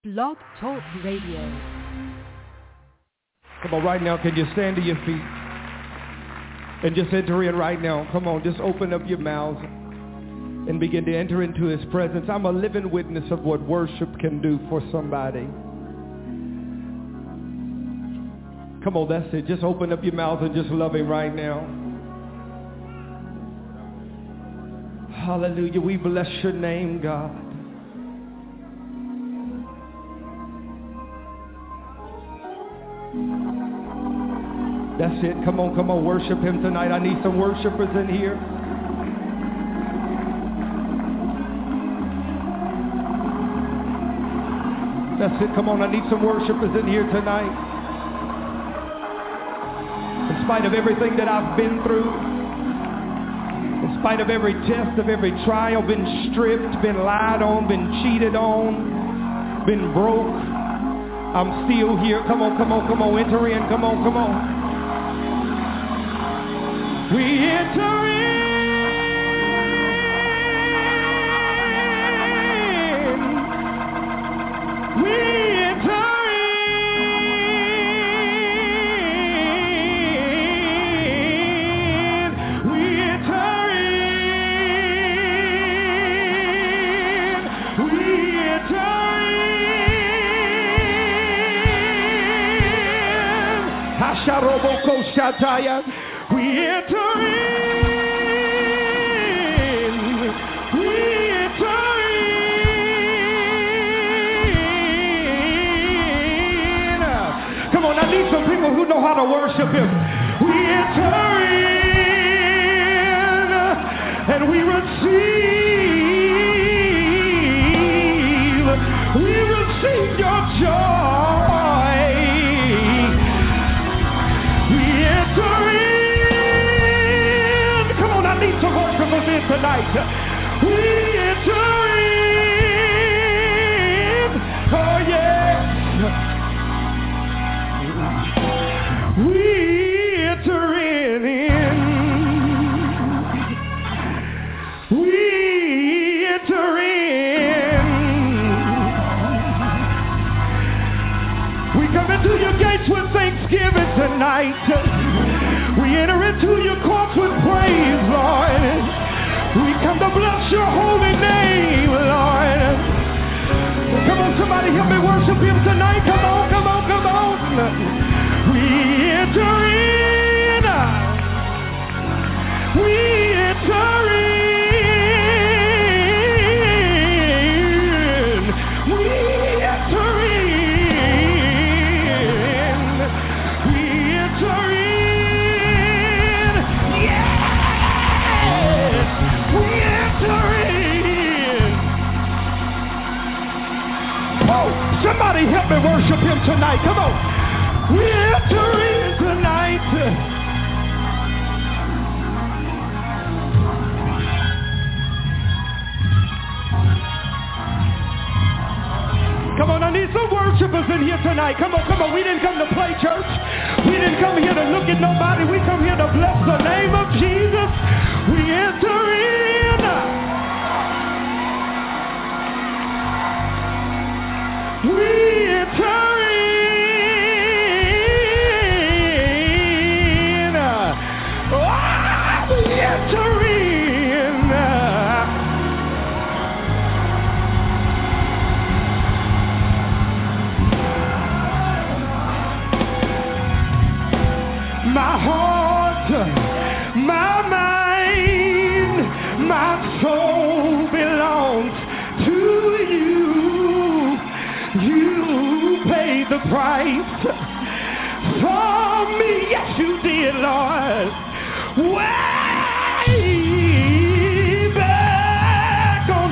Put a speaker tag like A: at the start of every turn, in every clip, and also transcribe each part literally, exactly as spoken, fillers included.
A: Blog Talk Radio.
B: Come on, right now, can you stand to your feet and just enter in right now? Come on, just open up your mouths and begin to enter into his presence. I'm a living witness of what worship can do for somebody. Come on, that's it. Just open up your mouth and just love him right now. Hallelujah. We bless your name, God. That's it. Come on, come on. Worship him tonight. I need some worshipers in here. That's it. Come on. I need some worshipers in here tonight. In spite of everything that I've been through, in spite of every test, of every trial, been stripped, been lied on, been cheated on, been broke, I'm still here. Come on, come on, come on. Enter in. Come on, come on. We enter in. We enter in. We enter in. We enter in. Hasharoboko Shataya. We enter in. We enter in. Come on, I need some people who know how to worship him. We enter in and we receive. We receive your joy. We enter in. Some worshipers in tonight. We enter in. Oh yes. We enter in. We enter in. We come into your gates with thanksgiving tonight. We enter into your courts with praise, Lord. We come to bless your holy name, Lord. Come on, somebody help me worship him tonight. Come on, come on, come on. We enter in. We enter in. We enter in. We enter in. Somebody help me worship him tonight. Come on. We enter in tonight. Come on, I need some worshipers in here tonight. Come on, come on. We didn't come to play church. We didn't come here to look at nobody. We come here to bless the name of Jesus. We enter in. We enter in. Oh, we enter in. My heart, my mind, my soul belongs to you. You paid the price for me. Yes, you did, Lord. Way back on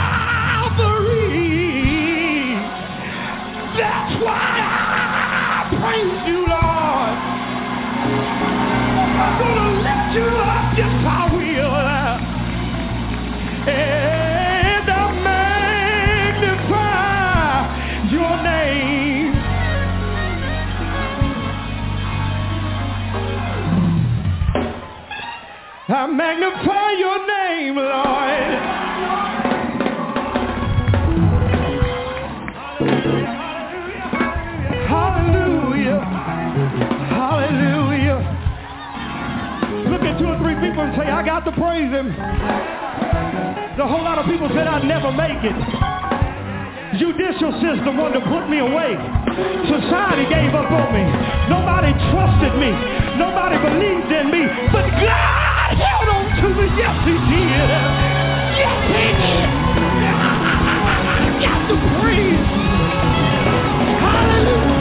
B: Calvary. That's why I praise you, Lord. I'm gonna lift you up, yes, I will. And I'll magnify your name. I magnify your name, Lord. Hallelujah. Hallelujah. Look at two or three people and say, I got to praise him. A whole lot of people said I'd never make it. Judicial system wanted to put me away. Society gave up on me. Nobody trusted me. Nobody believed in me. But God held on to me. Yes, he did. Yes, he did. I got to praise. Hallelujah.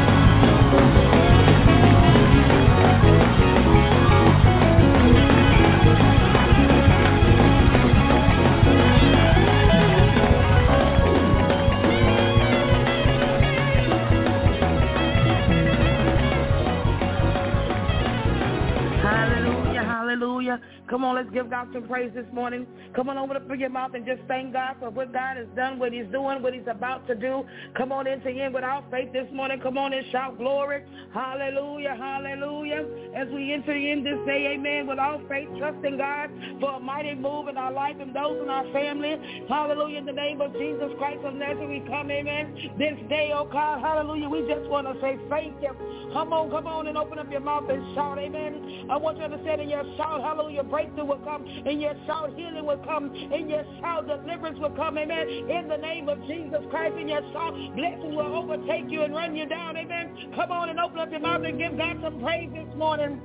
A: Hallelujah. Come on, let's give God some praise this morning. Come on, open up your mouth and just thank God for what God has done, what he's doing, what he's about to do. Come on into him without faith this morning. Come on and shout glory. Hallelujah, hallelujah. As we enter in this day, amen, without faith, trusting God for a mighty move in our life and those in our family. Hallelujah, in the name of Jesus Christ of Nazareth, we come, amen, this day, oh God, hallelujah. We just want to say thank you. Come on, come on and open up your mouth and shout, amen. I want you to understand in your shout, hallelujah, breakthrough will come. In your shout, healing will come. In your shout, deliverance will come, amen. In the name of Jesus Christ, in your shout, blessings will overtake you and run you down, amen. Come on and open up your mouth and give God some praise this morning.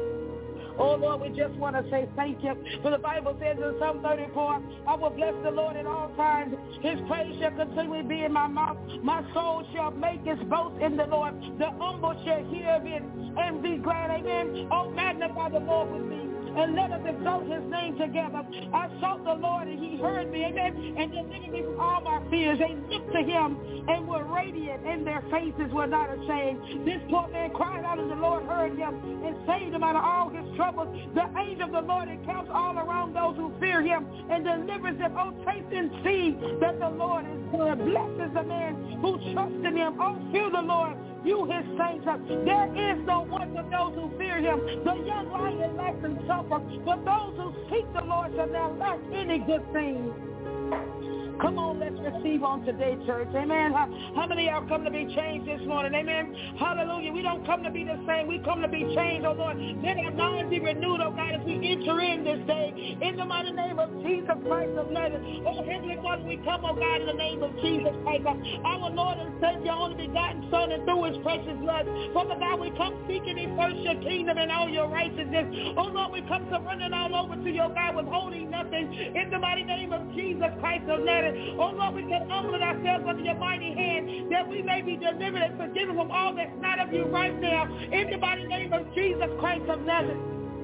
A: Oh, Lord, we just want to say thank you. For the Bible says in Psalm thirty-four, I will bless the Lord at all times. His praise shall continually be in my mouth. My soul shall make its boast in the Lord. The humble shall hear of it and be glad. Amen. Oh, magnify the Lord with me, and let us exalt his name together. I sought the Lord, and he heard me, amen, and delivered me from all my fears. They looked to him and were radiant, and their faces were not ashamed. This poor man cried out, and the Lord heard him and saved him out of all his troubles. The angel of the Lord encamps all around those who fear him and delivers them. Oh, taste and see that the Lord is good. Blessed is the man who trusts in him. Oh, fear the Lord, you his saints. There is no one of those who fear him. The young lion lacks in supper, but those who seek the Lord shall not lack any good thing. Come on, let's receive on today, church. Amen. How, how many of y'all come to be changed this morning? Amen. Hallelujah. We don't come to be the same. We come to be changed, oh Lord. Let our minds be renewed, oh God, as we enter in this day. In the mighty name of Jesus Christ of Nazareth. Oh, Heavenly Father, we come, oh God, in the name of Jesus Christ. Our Lord and Savior, only begotten Son, and through his precious blood. Father God, we come seeking ye first your kingdom and all your righteousness. Oh Lord, we come surrendering all over to your God, withholding nothing. In the mighty name of Jesus Christ of Nazareth. Oh Lord, we can humble ourselves under your mighty hand that we may be delivered and forgiven from all that's not of you right now. In the mighty name of Jesus Christ of Nazareth.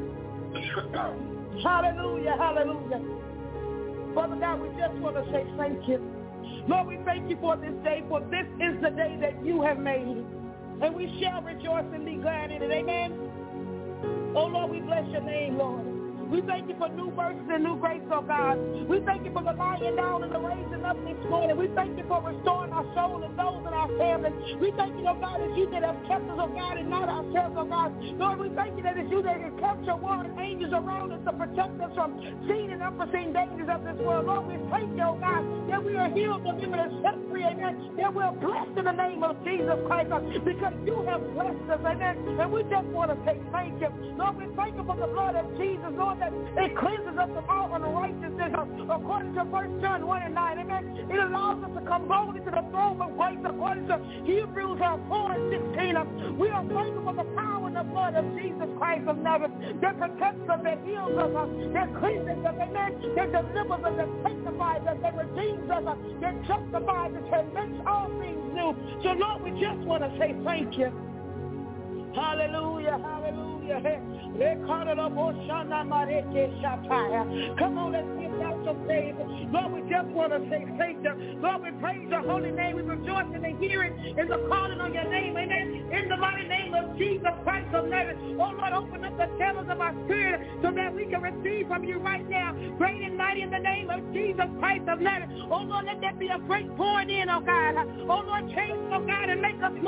A: Hallelujah, hallelujah. Father God, we just want to say thank you. Lord, we thank you for this day, for this is the day that you have made. And we shall rejoice and be glad in it. Amen. Oh Lord, we bless your name, Lord. We thank you for new mercies and new grace, oh God. We thank you for the lying down and the raising up this morning. We thank you for restoring our soul and those in our families. We thank you, oh God, that you that have kept us, oh God, and not ourselves, oh God. Lord, we thank you that it's you that have kept your warring angels around us to protect us from seen and unforeseen dangers of this world. Lord, we thank you, oh God, that we are healed, delivered, and set free, amen. That we're blessed in the name of Jesus Christ, because you have blessed us, amen. And we just want to say thank you. Lord, we thank you for the blood of Jesus, Lord, that it cleanses us from all unrighteousness, according to First John one and nine, amen. It allows us to come boldly to the throne of grace, according to Hebrews four and sixteen. We are thankful for the power and the blood of Jesus Christ of Nazareth that protects us, that heals us, that cleanses us, amen, that delivers us, that sanctifies us, that redeems us, that justifies us, that makes all things new. So, Lord, we just want to say thank you. Hallelujah, hallelujah. Come on, let's give God some praise. Lord, we just want to say thank you. Lord, we praise your holy name. We rejoice in the hearing and the calling on your name. Amen. In the mighty name of Jesus Christ of Nazareth. Oh, Lord, open up the channels of our spirit so that we can receive from you right now. Great and mighty in the name of Jesus Christ of Nazareth. Oh, Lord, let that be a great pouring in, oh God. Oh, Lord, change, oh God, and make us more like you.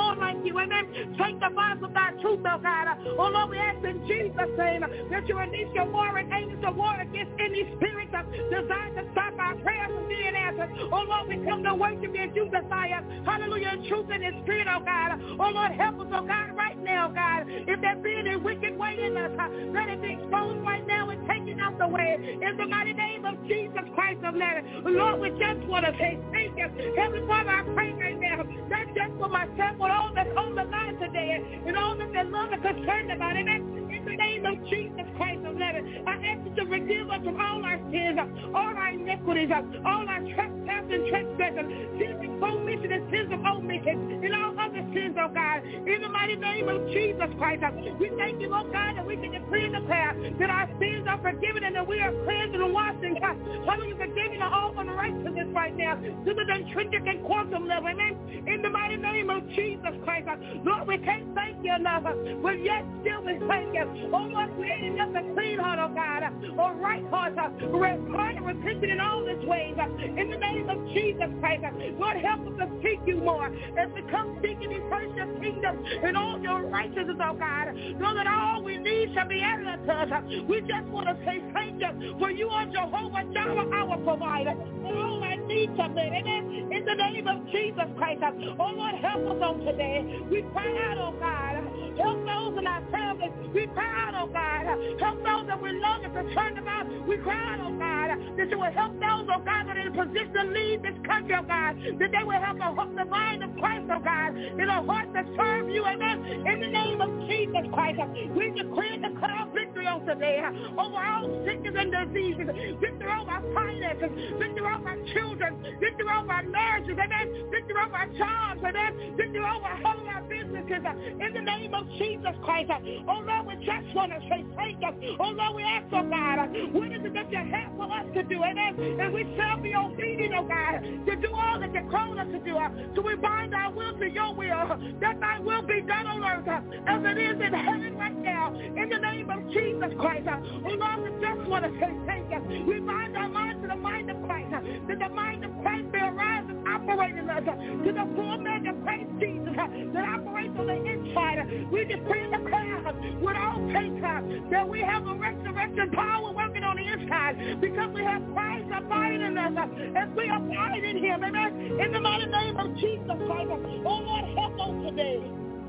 A: you, amen. Sanctify us with thy truth, oh God. Oh Lord, we ask in Jesus' name that you release your warring angels to war against any spirits designed to stop our prayers from being answered. Oh Lord, we come to worship you, Jesus, hallelujah, in truth and in spirit, oh God. Oh Lord, help us, oh God, right now, God. If there be any wicked way in us, let it be exposed right now and taken out the way. In the mighty name of Jesus Christ of Nazareth, Lord, we just want to say thank you. Heavenly Father, I pray right now, not just for myself, but all that's on the line today, and all that their love and concerned about it. In the name of Jesus Christ of Nazareth, I ask you to forgive us from all our sins, all our iniquities, all our trespasses and transgressions, sins of commission and sins of omission, and all other sins, oh God. In the mighty name of Jesus Christ, we thank you, oh God, that we can decree and declare that our sins are forgiven and that we are cleansed and washed in God. Hallelujah, forgiving all unrighteousness right now to the intrinsic and quantum level, amen. In the mighty name of Jesus Christ, Lord, we can't thank you enough, but yet still we thank you. Oh Lord, creating us a clean heart, oh God, or right heart, heart and repenting in all its ways. In the name of Jesus Christ, Lord, help us to seek you more as we come seeking you first your kingdom and all your righteousness, oh God. Know that all we need shall be added unto us. We just want to say thank you, for you are Jehovah Jireh, our provider. And all I need today, amen. In the name of Jesus Christ, oh Lord, help us on today. We cry out, oh God, help those in our families. We cry out, oh God, help those that we love and concerned about. We cry out, oh God, that you will help those, oh God, that are in a position to lead this country, oh God, that they will have a, the mind of Christ, oh God, in a heart that serve you, amen. In the name of Jesus Christ, we decree and declare victory on today over all sickness and diseases, victory over our finances, victory over our children, victory over our marriages, amen, victory over our jobs, amen, victory over all of our businesses, in the name of Jesus Christ. Oh Lord, we just want to say thank you. Oh Lord, we ask, oh God, what is it that you have for us to do, amen, and we shall be obedient, oh God, to do all that you call us to do, so we bind our will to your will, that thy will be done on earth as it is in heaven right now, in the name of Jesus Christ. Oh Lord, we just want to say thank you. We bind our minds to the mind of Christ, that the mind of Christ may arise and operate in us, to the full man of Christ Jesus that operates on the inside. We decree and declare with all faith that we have a resurrection power working on the inside, because we have Christ abiding in us as we abide in him, amen. In the mighty name of Jesus Christ, oh Lord, help us today.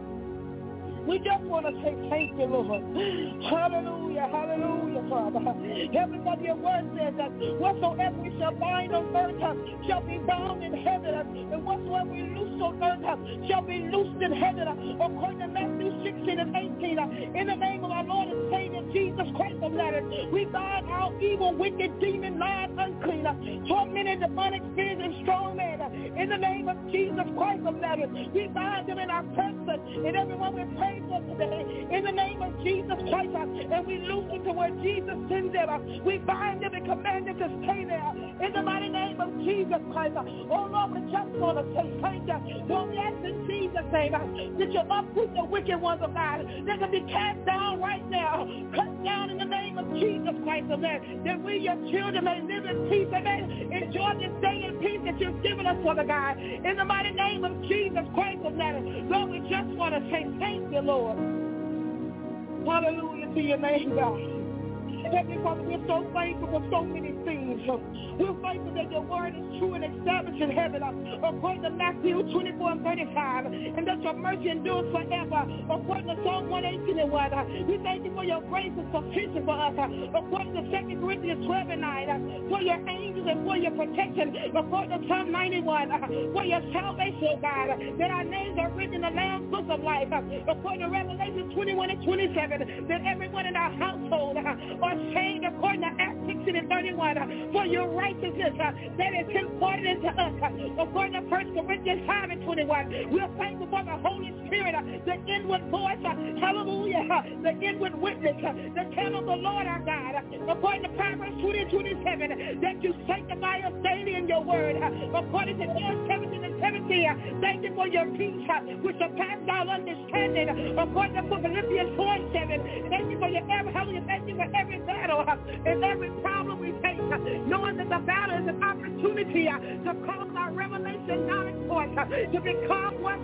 A: We just want to say thank you, Lord. Hallelujah, hallelujah, Father. Everybody, your word says that whatsoever we shall bind on earth shall be bound in heaven, and whatsoever we loose on earth shall be loosed in heaven, according to Matthew sixteen and eighteen. In the name of our Lord and Savior Jesus Christ of Nazareth, we bind all evil, wicked, demon, lying, unclean, tormented, demonic spirits, and strong men. In the name of Jesus Christ of Nazareth, we bind them in our person, and everyone we pray for today, in the name of Jesus Christ, and we loose them to where Jesus sends them. We bind them and command them to stay there, in the mighty name of Jesus Christ. Oh Lord, we just want to say thank you. Lord, we ask in Jesus' name that you uproot the wicked ones of God, that can be cast down right now, cut down in the name of Jesus Christ, amen, that we, your children, may live in peace, amen, enjoy this day in peace that you've given us, Father God, in the mighty name of Jesus Christ of Nazareth. Lord, we just want to say thank you, Lord. Hallelujah to your name, God. Heavenly Father, we're so thankful for so many things. We're thankful that your word is true and established in heaven, according to Matthew twenty-four and thirty-five, and that your mercy endures forever, according to Psalm one eighteen and one. We thank you for your grace is sufficient for us, according to Second Corinthians twelve and nine, for your angels and for your protection, according to Psalm ninety-one, for your salvation, God, that our names are written in the Lamb's book of life, according to Revelation twenty-one and twenty-seven, that everyone in our household are saved, according to Acts sixteen and thirty-one, for your righteousness uh, that is imparted into us, uh, according to First Corinthians five and twenty-one. We're thankful for the Holy Spirit, uh, the inward voice, uh, hallelujah, uh, the inward witness, uh, the candle of the Lord our God, uh, according to Proverbs twenty and twenty-seven, that you sanctify us daily in your word, uh, according to John seventeen and seventeen. Uh, thank you for your peace, uh, which surpasses our understanding, uh, according to Philippians four and seven. Thank you for your every, hallelujah, thank you for every battle uh, and every problem we face, uh, knowing that the battle is an opportunity uh, to cause our revelation knowledge forth, uh, to become what's trying to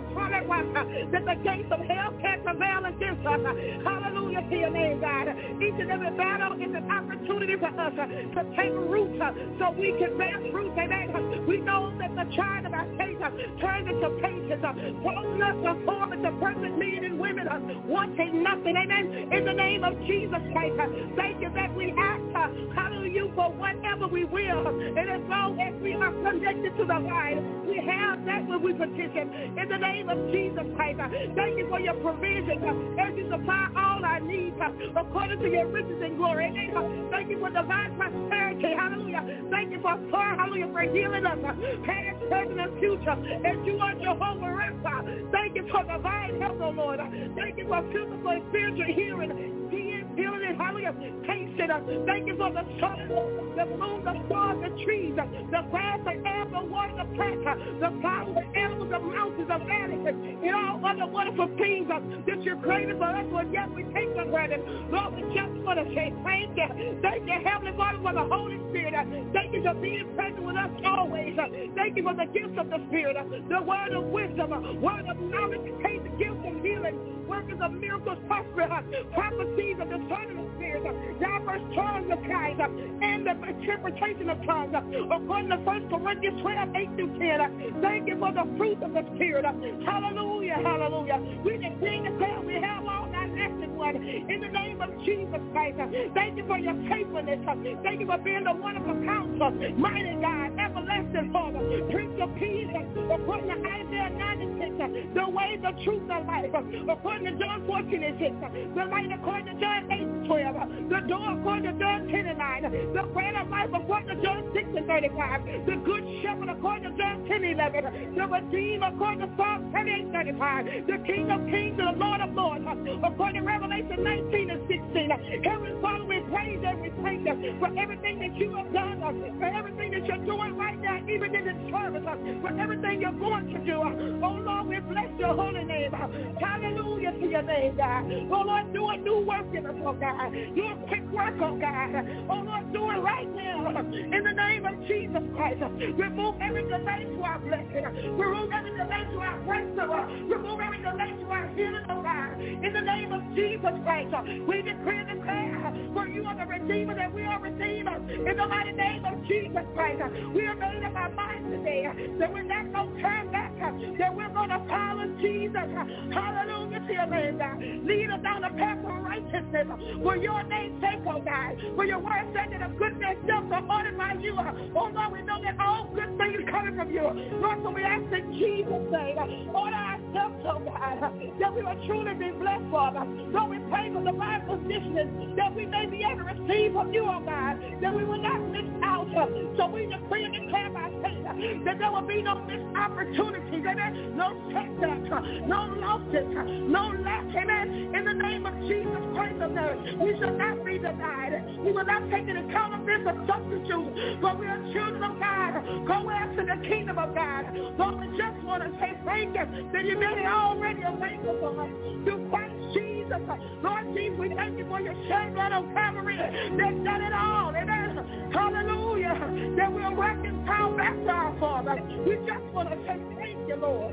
A: us, that the gates of hell can't prevail against us. Hallelujah to your name, God. Each and every battle is an opportunity for us to take root so we can bear fruit. Amen. We know that the child of our faith turns into patience, calling us to form into perfect men and women, wanting nothing. Amen. In the name of Jesus Christ, thank you that we ask, hallelujah, for whatever we will. And as long as we are connected to the vine, we have that when we petition. In the name of Jesus Christ, thank you for your provision as you supply all our needs according to your riches and glory. Amen. Thank you for divine prosperity. Hallelujah. Thank you for, hallelujah, for healing us, past, present, and future. As you are Jehovah Rapha. Thank you for divine health, oh Lord. Thank you for physical and spiritual healing. Healing and hallelujah, patient. Thank you for the sun, the moon, the stars, the trees, the grass, the air, the water, the plants, the flowers, the animals, the mountains, the valleys, and all other wonderful things that you created for us, but yet we take for granted. Lord, we just want to say thank you. Thank you, Heavenly Father, for the Holy Spirit. Thank you for being present with us always. Thank you for the gifts of the Spirit, the word of wisdom, word of knowledge, faith, gifts of healing, workers of miracles, prosper, prophecies of discerning of spirits, diverse tongues of kinds, and the interpretation of tongues, according to First Corinthians twelve, eight through ten. Thank you for the fruit of the Spirit. Hallelujah, hallelujah. We decree and declare we have all that blessed one in the name of Jesus Christ. Thank you for your faithfulness. Thank you for being the wonderful counselor, mighty God, everlasting Father, Prince of Peace, according to Isaiah ninety-six, the way, the truth, the life, according to John fourteen and six, the light according to John eight and twelve, the door according to John ten and nine, the bread of life according to John six and thirty-five, the good shepherd according to John ten and eleven, the redeemer according to Psalm thirty-eight thirty-five, the King of kings and the Lord of lords according to Revelation nineteen and sixteen. Heavenly Father, we praise and we thank you for everything that you have done, for everything that you're doing right now, even in this service, for everything you're going to do. Oh Lord, we bless your holy name. Hallelujah to your name, God. Oh Lord, do a new work in us, oh God. Do a quick work, oh God. Oh Lord, do it right now. In the name of Jesus Christ. Remove every delay to our blessing. Remove every delay to our breakthrough. Remove every delay to our healing, oh God. In the name of Jesus Christ. We decree and declare, for you are the Redeemer, that we are redeemers. In the mighty name of Jesus Christ. We are made up our minds today that we're not going to turn back, that we're going to follow Jesus. Hallelujah to your name, God. Lead us down the path of righteousness for your name's sake, oh God. For your word said that a good man's steps are ordered by you. Oh Lord, we know that all good things coming from you. Lord, so we ask in Jesus' name, order our steps, oh God, that we will truly be blessed, Father. Lord, we pray for the right positions that we may be able to receive from you, oh God, that we will not miss out. So we decree and declare by faith that there will be no missed opportunities, amen, no setbacks, no losses, no lack, amen, in the name of Jesus Christ of Nazareth. We shall not be denied. We will not take any counterfeit or substitute, but we are children of God. Go after the kingdom of God. Lord, we just want to say thank you that you made it already available for us through Christ Jesus. Lord Jesus, we thank you for your shed blood on Calvary that done it all, amen. Hallelujah. That we're reconciled back to our Father. We just want to say thank you, Lord.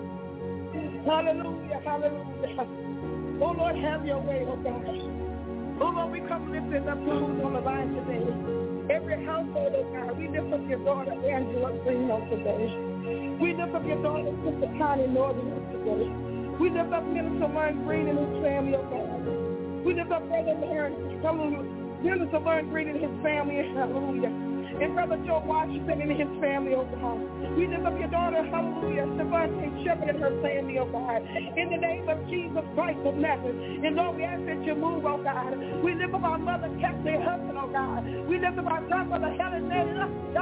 A: Hallelujah, hallelujah. Oh, Lord, have your way, oh God. Oh, Lord, we come lifting up those on the line today. Every household, oh God, we lift up your daughter, Angela Greenwell, today. We lift up your daughter, Sister Connie Northern, today. We lift up Minister Lauren Green and his family, oh God. We lift up Brother Lauren, hallelujah. Minister Lauren Green and his family, hallelujah. And Brother Joe Washington and his family, oh God. We lift up your daughter, hallelujah, Devontae Shepherd and her family, oh God. In the name of Jesus Christ of Nazareth. And Lord, we ask that you move, oh God. We lift up our mother, Kathleen Hudson, oh God. We lift up our grandmother, Helen Nelly.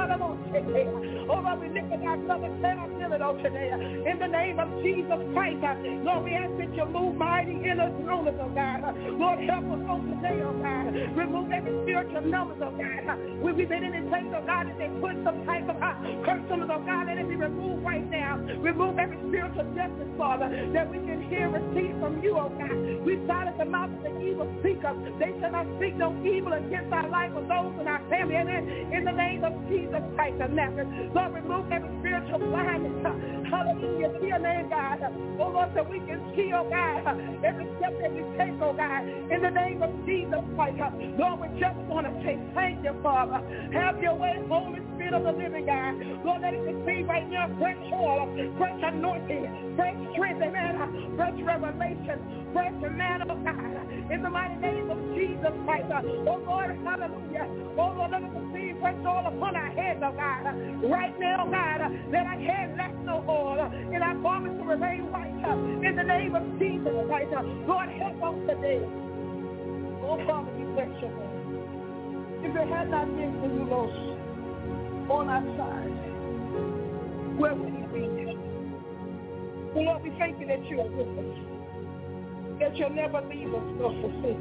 A: Oh Lord, we lift up our brother, Sarah Dillon, oh today. In the name of Jesus Christ, Lord, we ask that you move mighty in us, rulers, oh God. Lord, help us on today, oh God. Remove every spiritual numbers, oh God. We've been in this oh God, that they put some type of uh, curse on us, oh God, let it be removed right now. Remove every spiritual justice, Father, that we can hear receive from you, oh God. We silence the mouth of the evil speaker. They shall not speak no evil against our life or those in our family. Amen. In the name of Jesus Christ of Nazareth. Lord, remove every spiritual blindness. Hallelujah. To your name, God. Oh, Lord, so we can see, oh, God, every step that we take, oh, God, in the name of Jesus Christ. Lord, we just want to say thank you, Father. Have your way, Holy Spirit of the living God. Lord, let it receive right now fresh oil, fresh anointing, fresh strength, amen, fresh revelation, fresh manna, oh, God, in the mighty name of Jesus Christ. Oh, Lord, hallelujah. Oh, Lord, let it receive fresh oil upon our heads, oh, God. Right now, God, let our heads lack no oil, and our garments to remain white. In the name of Jesus Christ. Lord, help us today. Oh, Father, we bless your name. If it had not been for you, Lord, on our side, where would we be? So, Lord, we thank you that you are with us, that you'll never leave us nor forsake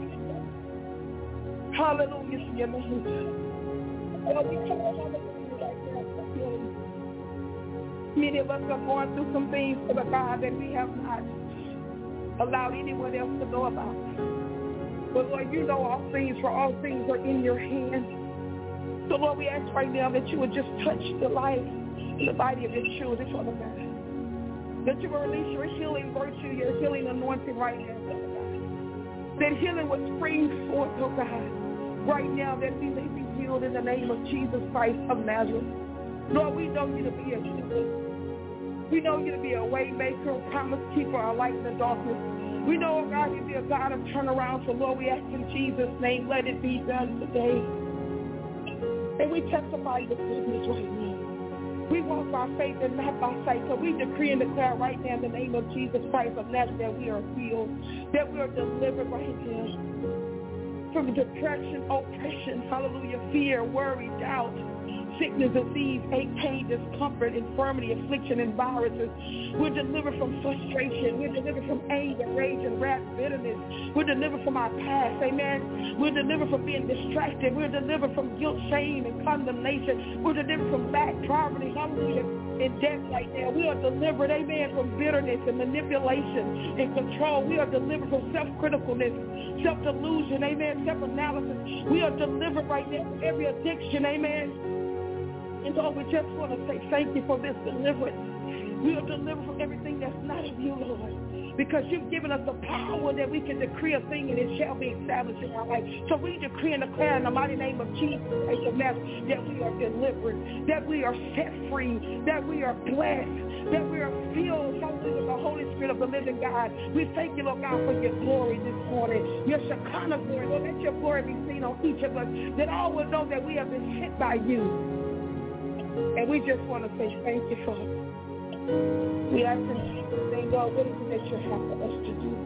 A: us. Hallelujah to your name. Lord, we come on the right now for healing. Many of us are going through some things for the God that we have not allowed anyone else to know about. But Lord, you know all things, for all things are in your hands. So Lord, we ask right now that you would just touch the life and the body of your children, Father God. That you will release your healing virtue, your healing anointing right now, Father God. That healing would spring forth, oh God, right now, that we may be healed in the name of Jesus Christ of Nazareth. Lord, we know you to be a healer. We know you to be a way maker, a promise keeper, a light in the darkness. We know, oh God, you to be a God of turnaround. So, Lord, we ask in Jesus' name, let it be done today. And we testify your goodness right now. We walk by faith and not by sight. So we decree and declare right now in the name of Jesus Christ of Nazareth that we are healed, that we are delivered right now from depression, oppression, hallelujah, fear, worry, doubt, sickness, disease, ache, pain, discomfort, infirmity, affliction, and viruses. We're delivered from frustration. We're delivered from anger, rage, and wrath, bitterness. We're delivered from our past, amen. We're delivered from being distracted. We're delivered from guilt, shame, and condemnation. We're delivered from lack, poverty, hallelujah, and death right now. We are delivered, amen, from bitterness and manipulation and control. We are delivered from self-criticalness, self-delusion, amen, self-analysis. We are delivered right now from every addiction, amen. And Lord, we just want to say thank you for this deliverance. We are delivered from everything that's not of you, Lord, because you've given us the power that we can decree a thing and it shall be established in our life. So we decree and declare in the mighty name of Jesus Christ of Nazareth that we are delivered, that we are set free, that we are blessed, that we are filled with the Holy Spirit of the living God. We thank you, Lord God, for your glory this morning, your Shekinah glory. Lord, let your glory be seen on each of us, that all will know that we have been sent by you. And we just want to say thank you, Father. We ask in Jesus' name, God, what is it that you're helping us to do?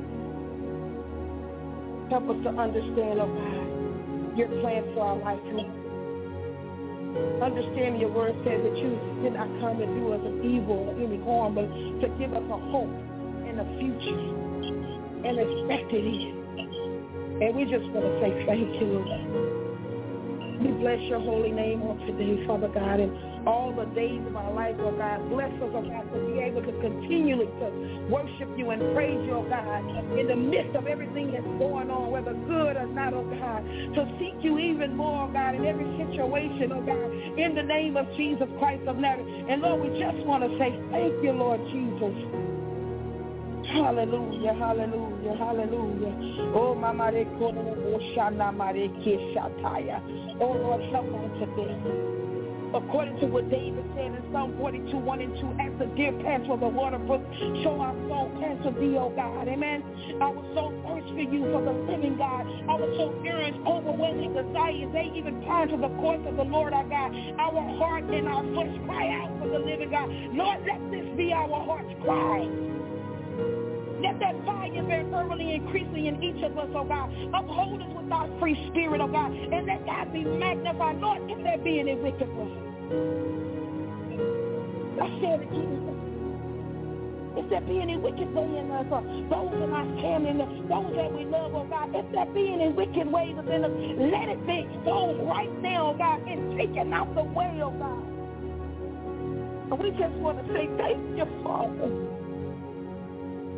A: Help us to understand, oh God, your plan for our life. Understand your word says that you did not come to do us an evil or any harm, but to give us a hope and a future and expected end. And we just want to say thank you, Lord. We bless your holy name on today, Father God, and all the days of our life, oh God. Bless us, oh God, to be able to continually to worship you and praise you, oh God, in the midst of everything that's going on, whether good or not, oh God. To seek you even more, oh God, in every situation, oh God, in the name of Jesus Christ of Nazareth. And Lord, we just want to say thank you, Lord Jesus. Hallelujah, hallelujah, hallelujah. Oh, Mama, oh, Lord, help us today. According to what David said in Psalm forty-two, one and two, as the deer pants for the water brook, so our soul pants for thee, oh God, amen. Our soul thirsts for you, for the living God. Our soul yearns, overwhelming desires. They even pine to the courts of the Lord our God. Our heart and our flesh cry out for the living God. Lord, let this be our heart's cry. Let that fire burn fervently and increasingly in each of us, oh God. Uphold us with our free spirit, oh God. And let God be magnified. Lord, if there be any wicked way. I said it, Jesus. If there be any wicked way in us, or those in our family, those that we love, oh God, if there be any wicked ways within us, let it be exposed right now, oh God, and taken out the way, oh God. And we just want to say thank you, Father. Lord,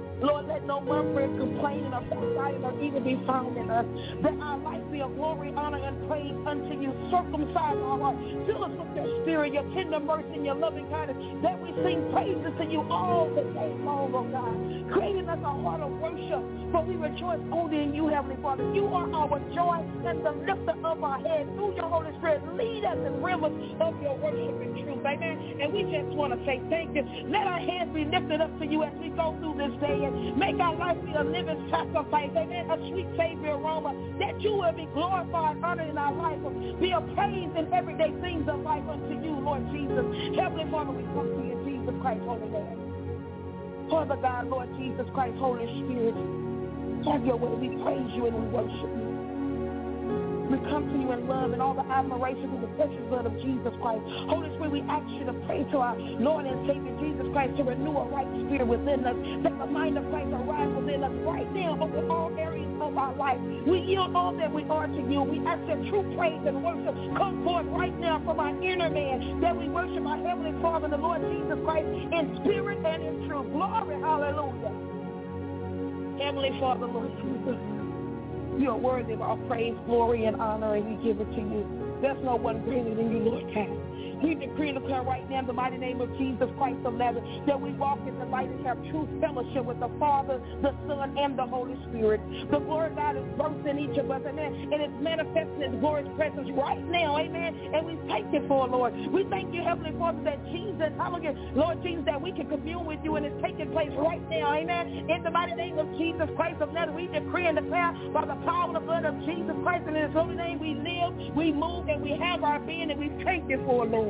A: let no murmuring, complaining, or backbiting or even be found in us. That our life be a glory, honor, and praise unto you. Circumcise our heart. Fill us with your spirit, your tender mercy, and your loving kindness. That we sing praises to you all the day long, oh God. Creating us a heart of worship, for we rejoice only in you, Heavenly Father. You are our joy and the lifter of our head. Through your Holy Spirit, lead us in rivers of your worship and truth. Amen. And we just want to say thank you. Let our hands be lifted up to you as we go through this day and make our life be a living sacrifice. Amen. A sweet Savior aroma, that you will be glorified, honored in our life, be a praise in everyday things of life unto you, Lord Jesus. Heavenly Father, we come to you, Jesus Christ, Holy Name. Father God, Lord Jesus Christ, Holy Spirit, have your way. We praise you and we worship you. We come to you in love and all the admiration through the precious blood of Jesus Christ. Holy Spirit, we ask you to pray to our Lord and Savior Jesus Christ to renew a right spirit within us. Let the mind of Christ arise within us right now over all areas of our life. We yield all that we are to you. We ask that true praise and worship come forth right now from our inner man, that we worship our Heavenly Father, the Lord Jesus Christ, in spirit and in truth. Glory, hallelujah. Heavenly Father, Lord Jesus, you are worthy of our praise, glory, and honor, and we give it to you. There's no one greater than you, Lord God. We decree and declare right now in the mighty name of Jesus Christ of Nazareth that we walk in the light and have true fellowship with the Father, the Son, and the Holy Spirit. The glory of God is birthed in each of us, amen, and it's manifesting His glorious presence right now, amen, and we thank you for it, Lord. We thank you, Heavenly Father, that Jesus, hallelujah, Lord Jesus, that we can commune with you, and it's taking place right now, amen. In the mighty name of Jesus Christ of Nazareth, we decree and declare by the power of the blood of Jesus Christ, and in His holy name we live, we move, and we have our being, and we thank you for it, Lord.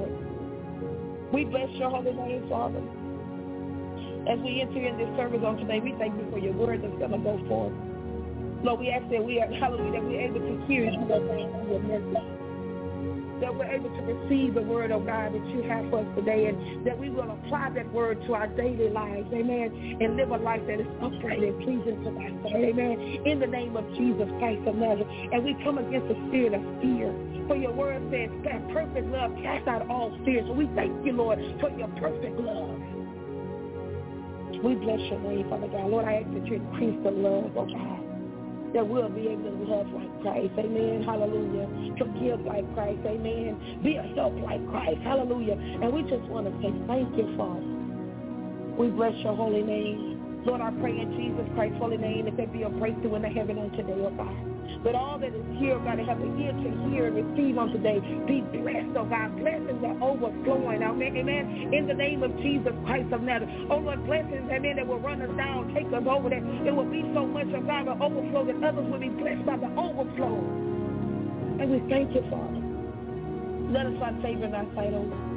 A: We bless your holy name, Father. As we enter in this service on today, we thank you for your word that's going to go forth. Lord, we ask that we are, hallelujah, that we're able to hear you, Lord God, your message. That we're able to receive the word of God that you have for us today, and that we will apply that word to our daily lives, amen, and live a life that is upright and pleasing to thy sight, amen, in the name of Jesus Christ of Nazareth. And we come against the spirit of fear. For your word says that perfect love casts out all fear. So we thank you, Lord, for your perfect love. We bless your name, Father God. Lord, I ask that you increase the love, oh God, that we'll be able to love like Christ, amen, hallelujah, forgive like Christ, amen, be a help like Christ, hallelujah. And we just want to say thank you, Father. We bless your holy name. Lord, I pray in Jesus Christ's holy name that there be a breakthrough in the heaven on today, oh God. But all that is here, oh God, to have an ear to hear and receive on today, be blessed, oh God. Blessings are overflowing, amen, amen, in the name of Jesus Christ of Nazareth. Oh Lord, blessings, amen, that will run us down, take us over, that it will be so much, oh God, the overflow that others will be blessed by the overflow. And we thank you, Father. Let us find favor in our sight, oh God.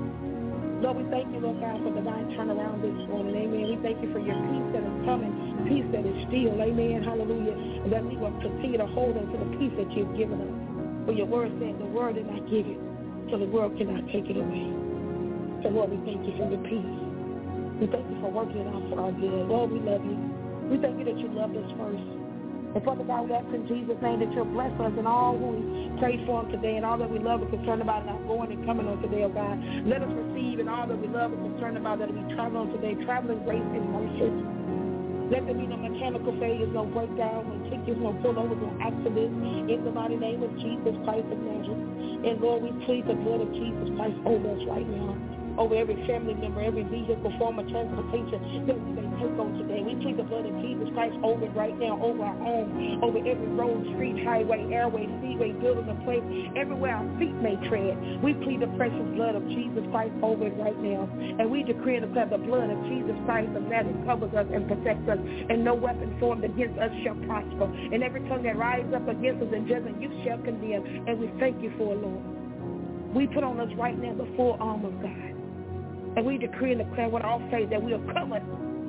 A: Lord, we thank you, Lord God, for divine turnaround this morning, amen. We thank you for your peace that is coming, peace that is still, amen, hallelujah, and that we will continue to hold on to the peace that you've given us. For your word said the word did not give it, so the world cannot take it away. So, Lord, we thank you for your peace. We thank you for working it out for our good. Lord, we love you. We thank you that you loved us first. And Father God, we ask in Jesus' name that you'll bless us and all who we pray for today and all that we love and concerned about not going and coming on today, oh God. Let us receive and all that we love and concerned about that we travel on today, traveling grace and mercy. Let there be no mechanical failures, no breakdowns, no tickets, no pullovers, no accidents. In the mighty name of Jesus Christ of Nazareth. And Lord, we plead the blood of Jesus Christ over us right now, over every family member, every vehicle, form of transportation that we may take on today. We plead the blood of Jesus Christ over it right now, over our home, over every road, street, highway, airway, seaway, building, or place, everywhere our feet may tread. We plead the precious blood of Jesus Christ over it right now. And we decree and declare the blood of Jesus Christ of Nazareth covers us and protects us, and no weapon formed against us shall prosper. And every tongue that rises up against us in judgment, you shall condemn. And we thank you for it, Lord. We put on us right now the full armor of God. And we decree and declare with our faith that we are covered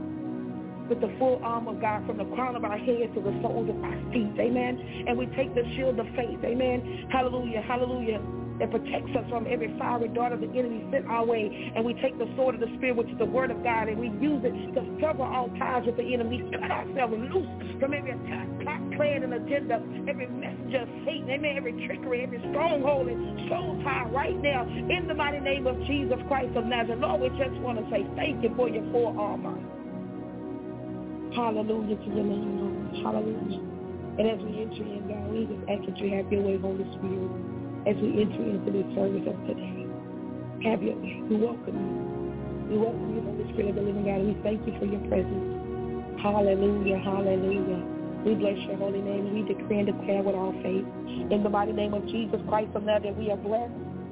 A: with the full armor of God from the crown of our heads to the soles of our feet. Amen. And we take the shield of faith. Amen. Hallelujah. Hallelujah. That protects us from every fiery dart of the enemy sent our way. And we take the sword of the Spirit, which is the word of God, and we use it to sever all ties with the enemy. We cut ourselves loose from every attack, plot, plan, and agenda, every messenger of Satan, amen, every trickery, every stronghold and soul tie right now in the mighty name of Jesus Christ of Nazareth. Lord, we just want to say thank you for your full armor. Hallelujah to your name, Lord. Hallelujah. And as we enter in, God, we just ask that you have your way, Holy Spirit, as we enter into this service of today. Have your way. We welcome you. We welcome you, Holy Spirit of the living God. We thank you for your presence. Hallelujah, hallelujah. We bless your holy name. We decree and declare with our faith in the mighty name of Jesus Christ of Nazareth, we are blessed.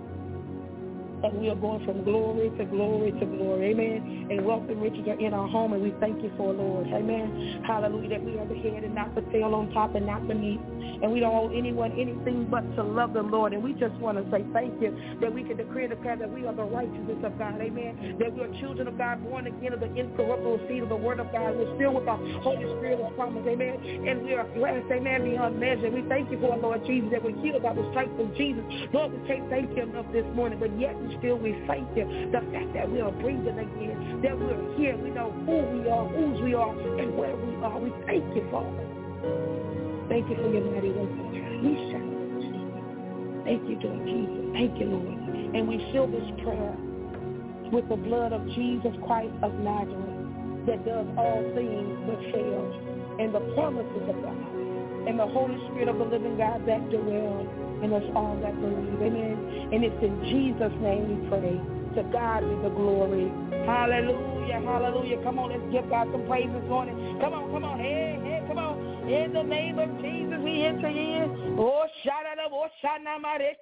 A: And we are going from glory to glory to glory. Amen. And wealth and riches are in our home, and we thank you for it, Lord. Amen. Hallelujah. That we are the head and not the tail, on top and not beneath. And we don't owe anyone anything but to love the Lord. And we just want to say thank you that we can decree and declare that we are the righteousness of God. Amen. That we are children of God, born again of the incorruptible seed of the word of God. We're still with the Holy Spirit of promise. Amen. And we are blessed. Amen. Beyond measure. We thank you for it, Lord Jesus, that we're healed by the stripes of Jesus. Lord, we can't thank you enough this morning, but yet still we thank you. The fact that we are breathing again, that we're here, we know who we are, whose we are, and where we are. We thank you, Father. Thank you for your mighty work. We shall. Thank you, Lord Jesus. Thank you, Lord. And we seal this prayer with the blood of Jesus Christ of Nazareth that does all things but fail, and the promises of God, and the Holy Spirit of the living God that dwells in us all that believe. Amen. And it's in Jesus' name we pray. To God be the glory. Hallelujah, hallelujah. Come on, let's give God some praise this morning. Come on, come on. Hey, hey, come on. In the name of Jesus, we enter in. Oh, shout out, oh, shout out,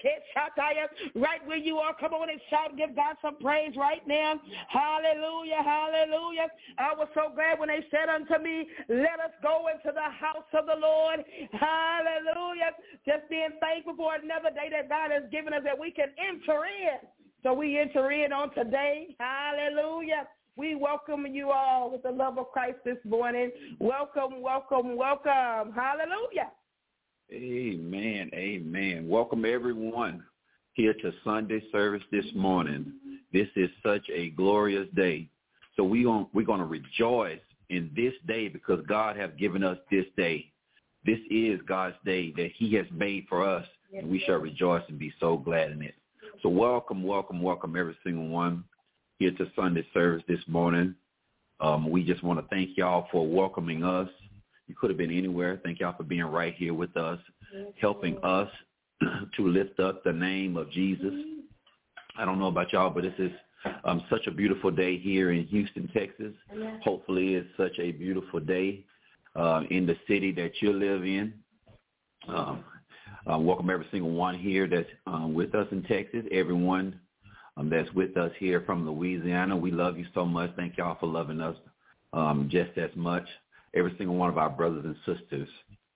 A: right where you are. Come on and shout. Give God some praise right now. Hallelujah, hallelujah. I was so glad when they said unto me, let us go into the house of the Lord. Hallelujah. Just being thankful for another day that God has given us that we can enter in. So we enter in on today. Hallelujah. We welcome you all with the love of Christ this morning. Welcome, welcome, welcome. Hallelujah.
C: Amen, amen. Welcome everyone here to Sunday service this morning. This is such a glorious day. So we gon- we're going to rejoice in this day because God has given us this day. This is God's day that he has made for us, and we shall rejoice and be so glad in it. So welcome, welcome, welcome every single one here to Sunday service this morning. Um, we just want to thank y'all for welcoming us. You could have been anywhere. Thank y'all for being right here with us, helping us to lift up the name of Jesus. I don't know about y'all, but this is um, such a beautiful day here in Houston, Texas. Hopefully it's such a beautiful day uh, in the city that you live in. Um, Uh, welcome every single one here that's um, with us in Texas, everyone um, that's with us here from Louisiana. We love you so much. Thank y'all for loving us um, just as much. Every single one of our brothers and sisters,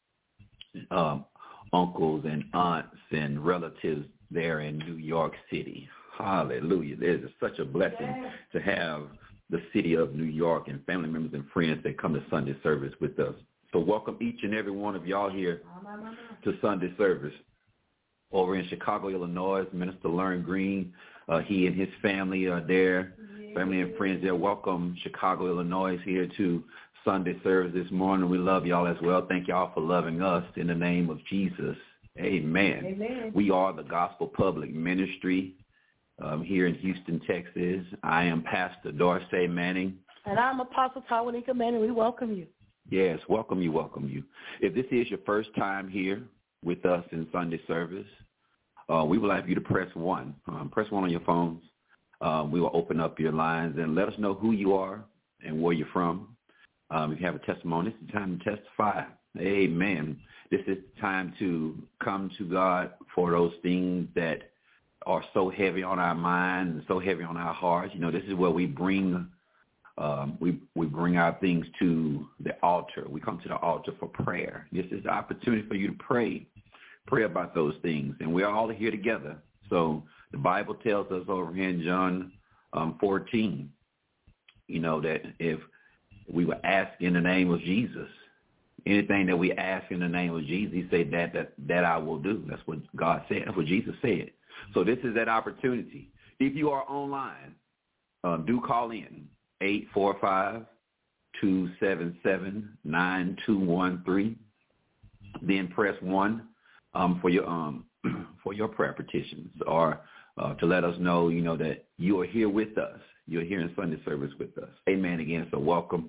C: um, uncles and aunts and relatives there in New York City. Hallelujah. It is such a blessing to have the city of New York and family members and friends that come to Sunday service with us. So welcome each and every one of y'all here to Sunday service. Over in Chicago, Illinois, Minister Lern Green, uh, he and his family are there, family and friends there. Welcome Chicago, Illinois here to Sunday service this morning. We love y'all as well. Thank y'all for loving us in the name of Jesus. Amen. Amen. We are the Gospel Public Ministry um, here in Houston, Texas. I am Pastor Dorsey Manning.
A: And I'm Apostle Tawanika Manning. We welcome you.
C: Yes, welcome you, welcome you. If this is your first time here with us in Sunday service, uh, we would like you to press one. Um, press one on your phones. Um, we will open up your lines and let us know who you are and where you're from. Um, if you have a testimony, it's the time to testify. Amen. This is the time to come to God for those things that are so heavy on our minds and so heavy on our hearts. You know, this is where we bring Um, we, we bring our things to the altar. We come to the altar for prayer. This is the opportunity for you to pray, pray about those things. And we're all here together. So the Bible tells us over here in John um, fourteen, you know, that if we were asked in the name of Jesus, anything that we ask in the name of Jesus, he said that, that, that I will do. That's what God said. That's what Jesus said. So this is that opportunity. If you are online, um, do call in. eight four five, two seven seven, nine two one three. Then press one um, for your um, for your prayer petitions, or uh, to let us know, you know, that you are here with us. You're here in Sunday service with us. Amen again. So welcome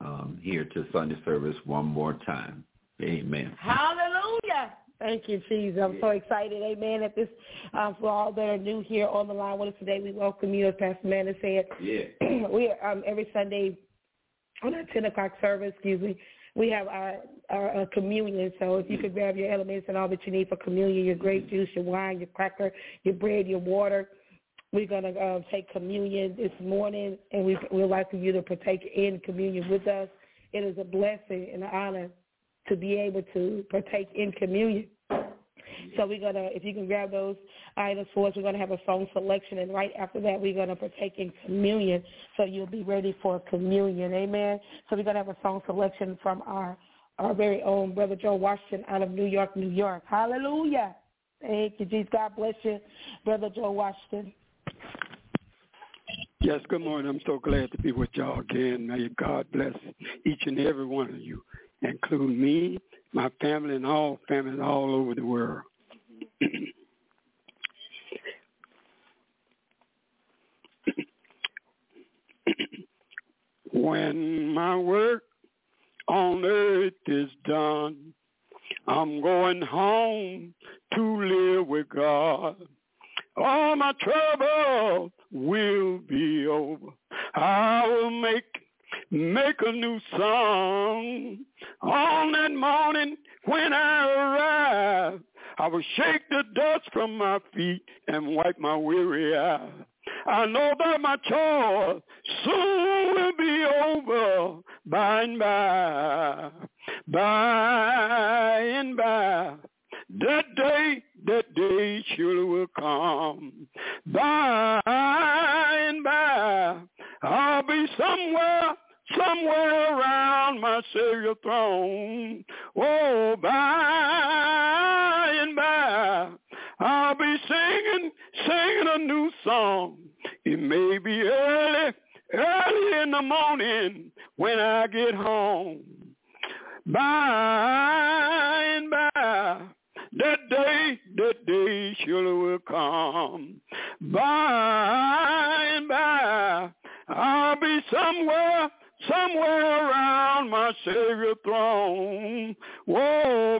C: um, here to Sunday service one more time. Amen.
A: Hallelujah. Thank you, Jesus. I'm so excited. Amen. At this, um, for all that are new here on the line with us today, we welcome you, as Pastor Amanda said.
C: Yeah.
A: we are um, every Sunday on our ten o'clock service, excuse me, we have our, our uh, communion. So if you could grab your elements and all that you need for communion, your grape juice, your wine, your cracker, your bread, your water, we're going to uh, take communion this morning, and we we'd like for you to partake in communion with us. It is a blessing and an honor to be able to partake in communion. So we're going to, if you can grab those items for us, we're going to have a song selection, and right after that, we're going to partake in communion, so you'll be ready for communion. Amen. So we're going to have a song selection from our, our very own Brother Joe Washington out of New York, New York. Hallelujah. Thank you, Jesus. God bless you, Brother Joe Washington.
D: Yes, good morning. I'm so glad to be with y'all again. May God bless each and every one of you, including me, my family, and all families all over the world. When my work on earth is done, I'm going home to live with God. All my trouble will be over. I will make make a new song. On that morning when I arrive, I will shake the dust from my feet and wipe my weary eyes. I know that my chore soon will be over by and by, by and by. That day, that day surely will come. By and by, I'll be somewhere, somewhere around my Savior's throne. Oh, by and by, I'll be singing, singing a new song. It may be early, early in the morning when I get home. By and by, that day, that day surely will come. By and by, I'll be somewhere, somewhere around my Savior's throne. Whoa,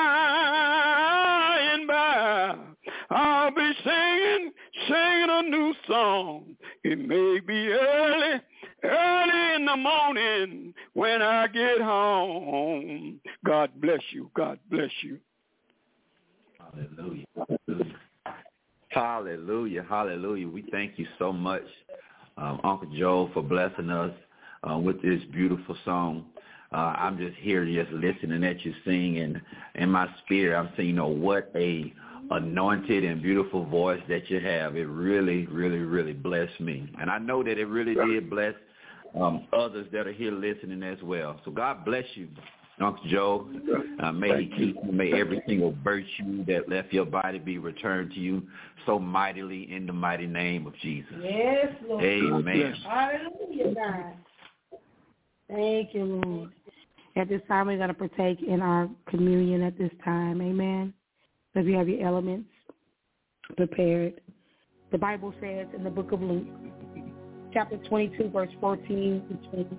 D: by and by, I'll be singing, singing a new song. It may be early, early in the morning when I get home. God bless you. God bless you.
C: Hallelujah. Hallelujah. Hallelujah. Hallelujah. We thank you so much, um, Uncle Joe, for blessing us uh, with this beautiful song. Uh, I'm just here just listening at you sing, and in my spirit, I'm saying, you know, what a anointed and beautiful voice that you have. It really, really, really blessed me. And I know that it really did bless um, others that are here listening as well. So God bless you, Uncle Joe. Uh, may he keep you. May every single virtue that left your body be returned to you so mightily in the mighty name of Jesus.
A: Yes, Lord.
C: Amen.
A: Hallelujah, God. Thank you, Lord. At this time, we're going to partake in our communion at this time. Amen. So if you have your elements prepared, the Bible says in the book of Luke, chapter twenty-two, verse fourteen to twenty.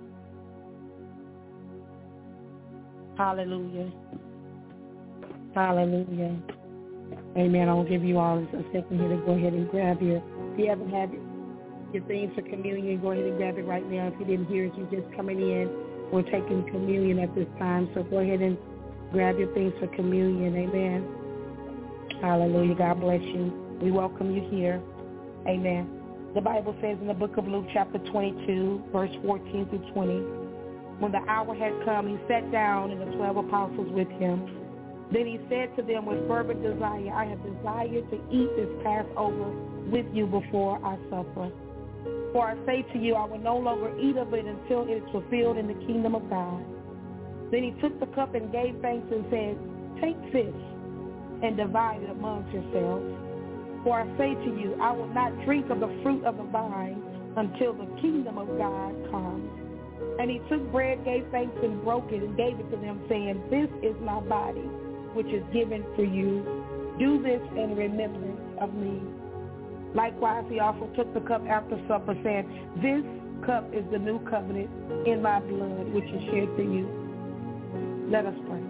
A: Hallelujah. Hallelujah. Amen. I'll give you all a second here to go ahead and grab your, if you haven't had your things for communion, go ahead and grab it right now. If you didn't hear it, you're just coming in. We're taking communion at this time. So go ahead and grab your things for communion. Amen. Hallelujah. God bless you. We welcome you here. Amen. The Bible says in the book of Luke, chapter twenty-two, verse fourteen through twenty, when the hour had come, he sat down and the twelve apostles with him. Then he said to them with fervent desire, I have desired to eat this Passover with you before I suffer. For I say to you, I will no longer eat of it until it is fulfilled in the kingdom of God. Then he took the cup and gave thanks and said, take this and divide it amongst yourselves. For I say to you, I will not drink of the fruit of the vine until the kingdom of God comes. And he took bread, gave thanks, and broke it, and gave it to them, saying, this is my body, which is given for you. Do this in remembrance of me. Likewise, he also took the cup after supper, saying, this cup is the new covenant in my blood, which is shed for you. Let us pray.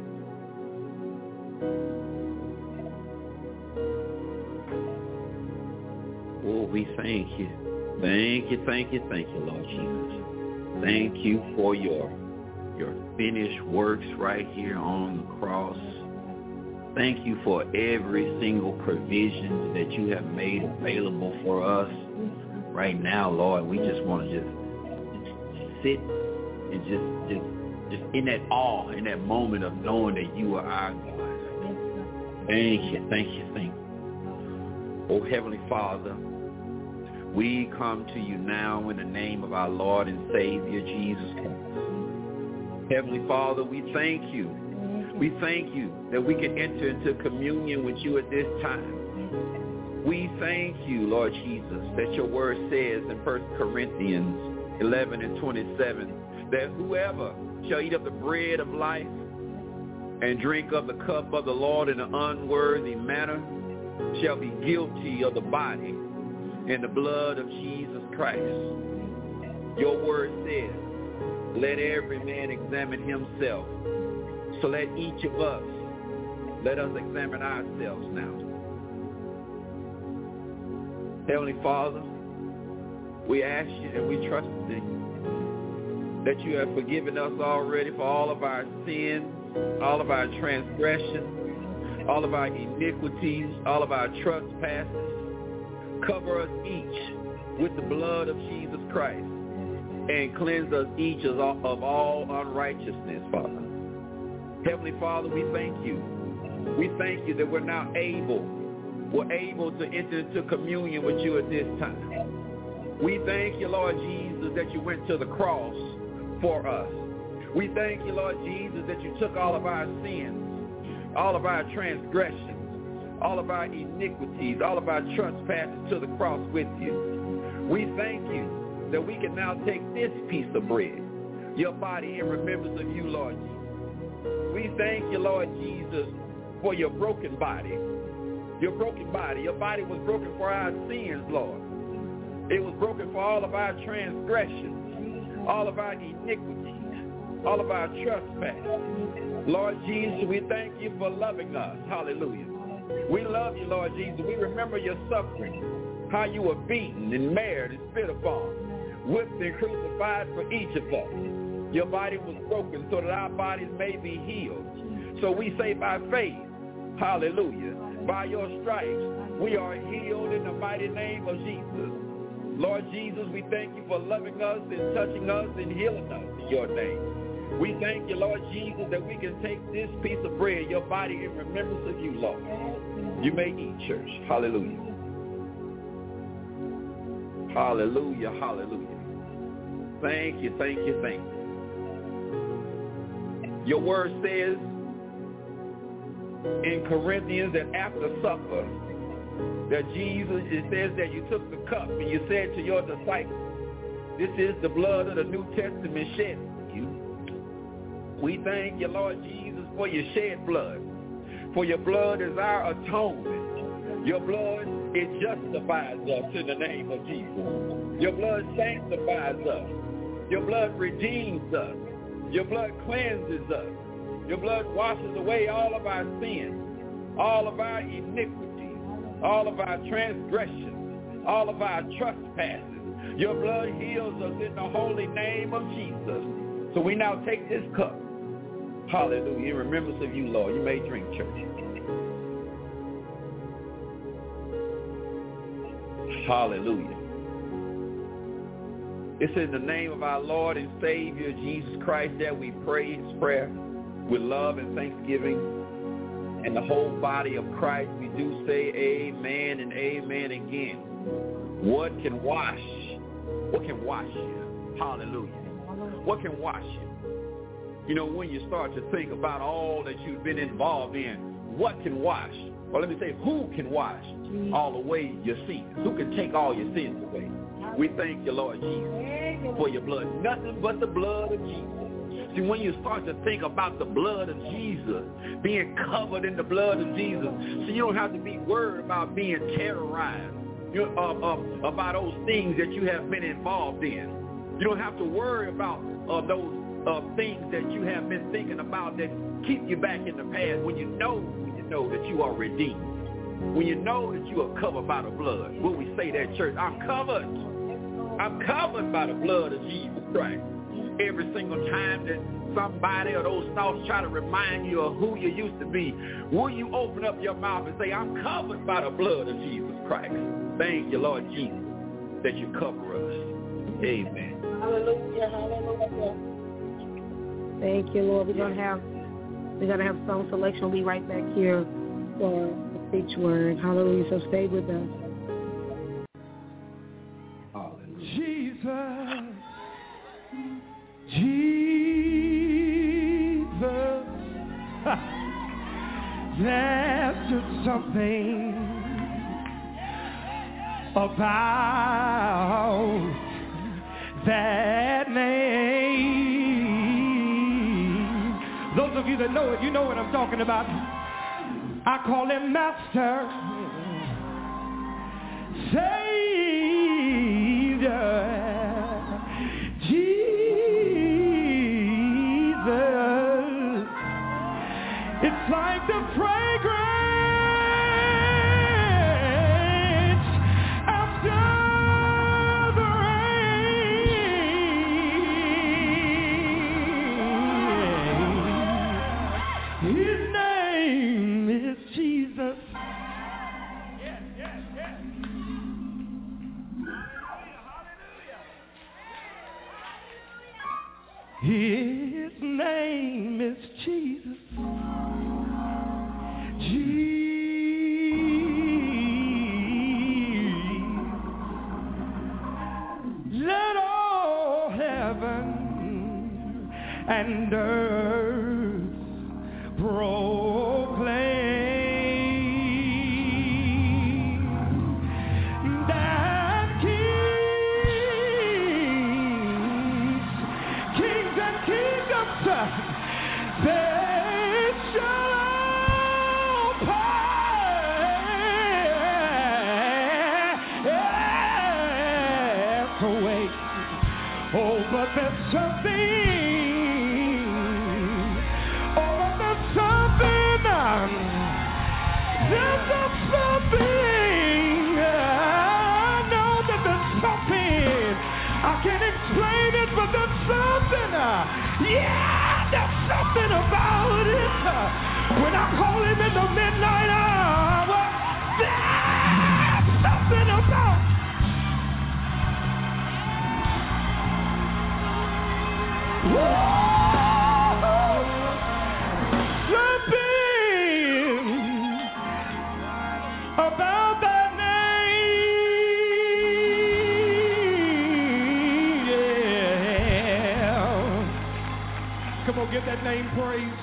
C: Oh, we thank you. Thank you, thank you, thank you, Lord Jesus. Thank you for your, your finished works right here on the cross. Thank you for every single provision that you have made available for us right now, Lord. We just want to just sit and just, just, just in that awe, in that moment of knowing that you are our God. Thank you, thank you, thank you. Oh, Heavenly Father, we come to you now in the name of our Lord and Savior, Jesus Christ. Heavenly Father, we thank you. We thank you that we can enter into communion with you at this time. We thank you, Lord Jesus, that your word says in First Corinthians eleven and twenty-seven, that whoever shall eat of the bread of life and drink of the cup of the Lord in an unworthy manner shall be guilty of the body and the blood of Jesus Christ. Your word says, let every man examine himself. So let each of us, let us examine ourselves now. Heavenly Father, we ask you and we trust you that you have forgiven us already for all of our sins, all of our transgressions, all of our iniquities, all of our trespasses. Cover us each with the blood of Jesus Christ and cleanse us each of all, of all unrighteousness, Father. Heavenly Father, we thank you. We thank you that we're now able, we're able to enter into communion with you at this time. We thank you, Lord Jesus, that you went to the cross for us. We thank you, Lord Jesus, that you took all of our sins, all of our transgressions, all of our iniquities, all of our trespasses to the cross with you. We thank you that we can now take this piece of bread, your body, in remembrance of you, Lord Jesus. We thank you, Lord Jesus, for your broken body. Your broken body. Your body was broken for our sins, Lord. It was broken for all of our transgressions, all of our iniquities, all of our trespasses. Lord Jesus, we thank you for loving us. Hallelujah. We love you, Lord Jesus. We remember your suffering, how you were beaten and marred and spit upon, whipped and crucified for each of us. Your body was broken so that our bodies may be healed. So we say by faith, hallelujah, by your stripes, we are healed in the mighty name of Jesus. Lord Jesus, we thank you for loving us and touching us and healing us in your name. We thank you, Lord Jesus, that we can take this piece of bread, your body, in remembrance of you, Lord. You may eat, church. Hallelujah. Hallelujah, hallelujah. Thank you, thank you, thank you. Your word says in Corinthians that after supper, that Jesus, it says that you took the cup and you said to your disciples, this is the blood of the New Testament shed for you. We thank you, Lord Jesus, for your shed blood. For your blood is our atonement. Your blood, it justifies us in the name of Jesus. Your blood sanctifies us. Your blood redeems us. Your blood cleanses us. Your blood washes away all of our sins, all of our iniquities, all of our transgressions, all of our trespasses. Your blood heals us in the holy name of Jesus. So we now take this cup. Hallelujah. In remembrance of you, Lord. You may drink, church. Hallelujah. It's in the name of our Lord and Savior, Jesus Christ, that we pray this prayer with love and thanksgiving. And the whole body of Christ, we do say amen and amen again. What can wash? What can wash you? Hallelujah. What can wash you? You know, when you start to think about all that you've been involved in, what can wash? Well, let me say, who can wash all away your sins? Who can take all your sins away? We thank you, Lord Jesus, for your blood. Nothing but the blood of Jesus. See, when you start to think about the blood of Jesus, being covered in the blood of Jesus, so you don't have to be worried about being terrorized you, uh, uh, about those things that you have been involved in. You don't have to worry about uh, those uh, things that you have been thinking about that keep you back in the past when you know, when you know that you are redeemed. When you know that you are covered by the blood. When we say that, church, I'm covered. I'm covered by the blood of Jesus Christ. Every single time that somebody or those thoughts try to remind you of who you used to be, will you open up your mouth and say, I'm covered by the blood of Jesus Christ. Thank you, Lord Jesus, that you cover us. Amen.
A: Hallelujah, hallelujah. Thank you, Lord. We're gonna have we're gonna have song selection. We'll be right back here for the preach word. Hallelujah. So stay with us.
B: Jesus, Jesus, there's just something about that name. Those of you that know it, you know what I'm talking about. I call him Master, Savior, Jesus. It's like the fragrance His name is Jesus. Jesus. Let all heaven and earth proclaim that kings, kings and kingdoms, they shall all pass away. Oh, but there's something, oh, but there's something, there's something, I know that there's something, I can't explain it, but there's something, yeah, there's something about it, when I call him in the midnight hour, there's something about it. Something about that name, yeah. Come on, give that name praise.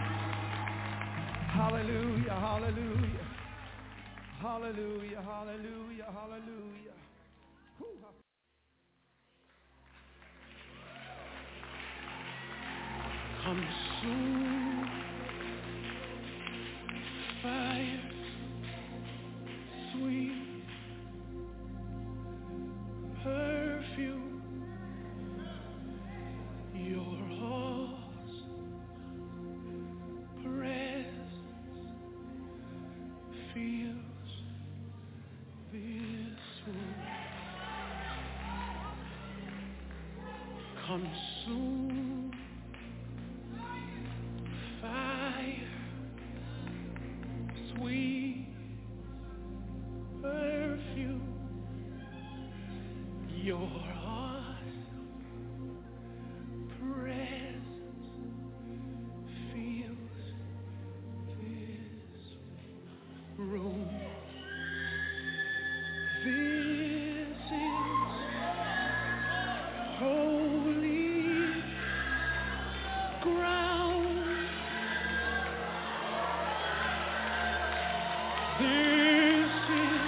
B: Hallelujah, hallelujah, hallelujah, hallelujah, hallelujah. Whew. Consume fire, sweet perfume, your awesome presence fills this room. Consume fire, sweet perfume, your awesome presence fills this room. This is holy ground. This is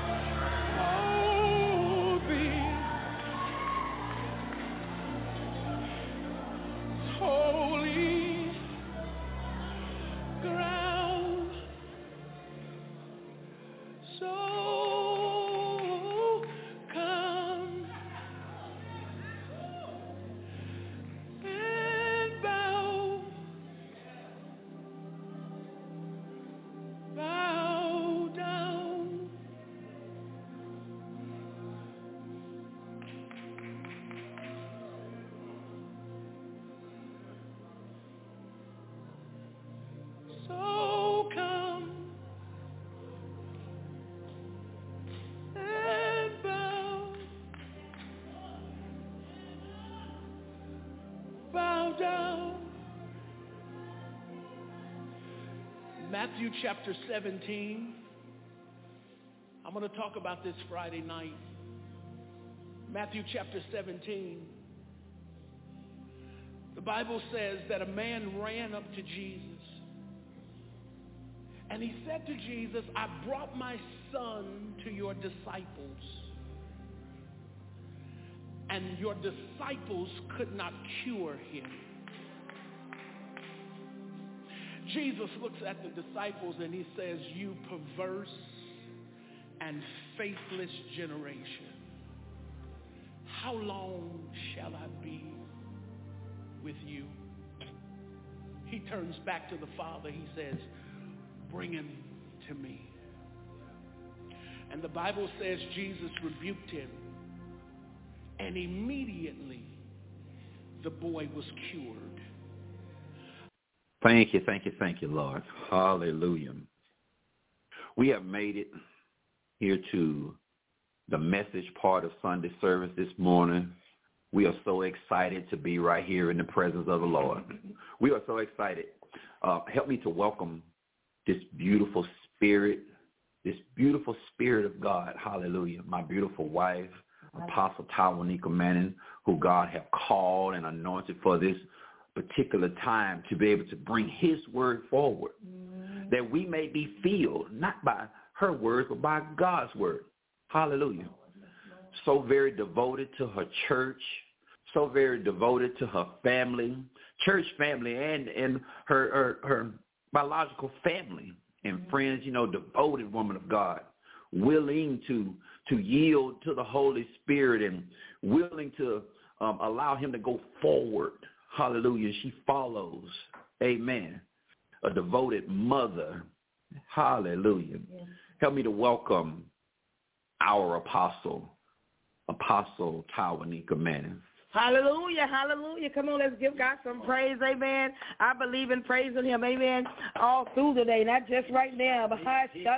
B: holy
E: Matthew chapter seventeen. I'm going to talk about this Friday night. Matthew chapter seventeen. The Bible says that a man ran up to Jesus. And he said to Jesus, I brought my son to your disciples. And your disciples could not cure him. Jesus looks at the disciples and he says, you perverse and faithless generation. How long shall I be with you? He turns back to the Father. He says, bring him to me. And the Bible says Jesus rebuked him. And immediately the boy was cured.
C: Thank you, thank you, thank you, Lord. Hallelujah. We have made it here to the message part of Sunday service this morning. We are so excited to be right here in the presence of the Lord. We are so excited. Uh, help me to welcome this beautiful spirit, this beautiful spirit of God. Hallelujah. My beautiful wife, Apostle Tawanika Manning, who God have called and anointed for this particular time to be able to bring his word forward, mm-hmm. that we may be filled, not by her words, but by God's word. Hallelujah. So very devoted to her church, so very devoted to her family, church family, and, and her, her, her biological family and mm-hmm. friends, you know, devoted woman of God, willing to, to yield to the Holy Spirit and willing to um, allow him to go forward. Hallelujah. She follows. Amen. A devoted mother. Hallelujah. Yeah. Help me to welcome our apostle, Apostle Tawanika Manning.
A: Hallelujah, hallelujah. Come on, let's give God some praise, amen. I believe in praising him, amen, all through the day, not just right now. But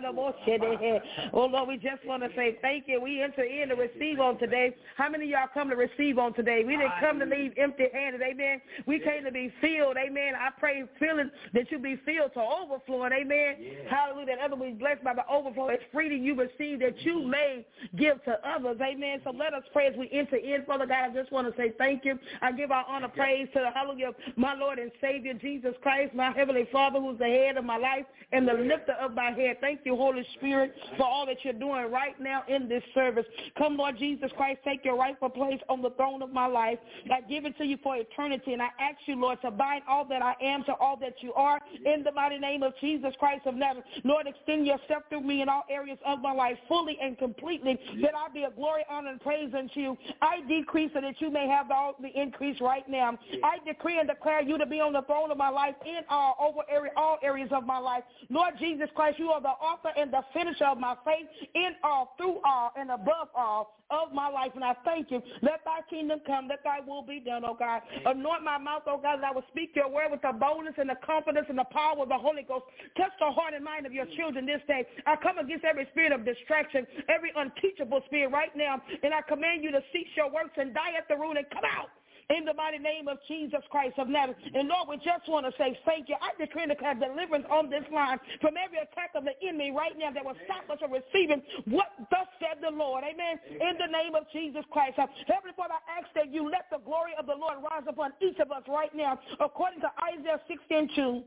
A: oh, Lord, we just want to say thank you. We enter in to receive on today. How many of y'all come to receive on today? We didn't come to leave empty-handed, amen. We came to be filled, amen. I pray feeling that you be filled to overflowing, amen. Hallelujah, that others will be blessed by the overflow. It's freely you receive that you may give to others, amen. So let us pray as we enter in, Father God. I just want to say thank you. I give our honor, praise to the hallelujah, my Lord and Savior, Jesus Christ, my Heavenly Father, who's the head of my life and the lifter of my head. Thank you, Holy Spirit, for all that you're doing right now in this service. Come, Lord Jesus Christ, take your rightful place on the throne of my life. I give it to you for eternity, and I ask you, Lord, to bind all that I am to all that you are in the mighty name of Jesus Christ of Nazareth. Lord, extend yourself through me in all areas of my life fully and completely, that I be a glory, honor, and praise unto you. I decrease so that you may have all the increase right now. I decree and declare you to be on the throne of my life in all over area, all areas of my life. Lord Jesus Christ, you are the author and the finisher of my faith in all, through all, and above all of my life. And I thank you. Let thy kingdom come, let thy will be done, oh God. Anoint my mouth, oh God, that I will speak your word with the boldness and the confidence and the power of the Holy Ghost. Touch the heart and mind of your children this day. I come against every spirit of distraction, every unteachable spirit right now, and I command you to cease your works and die at the root and come out in the mighty name of Jesus Christ of Nazareth. And Lord, we just want to say thank you. I decree and declare deliverance on this line from every attack of the enemy right now that will stop us from receiving what thus said the Lord. Amen. In the name of Jesus Christ. Heavenly Father, I ask that you let the glory of the Lord rise upon each of us right now, according to Isaiah sixteen two.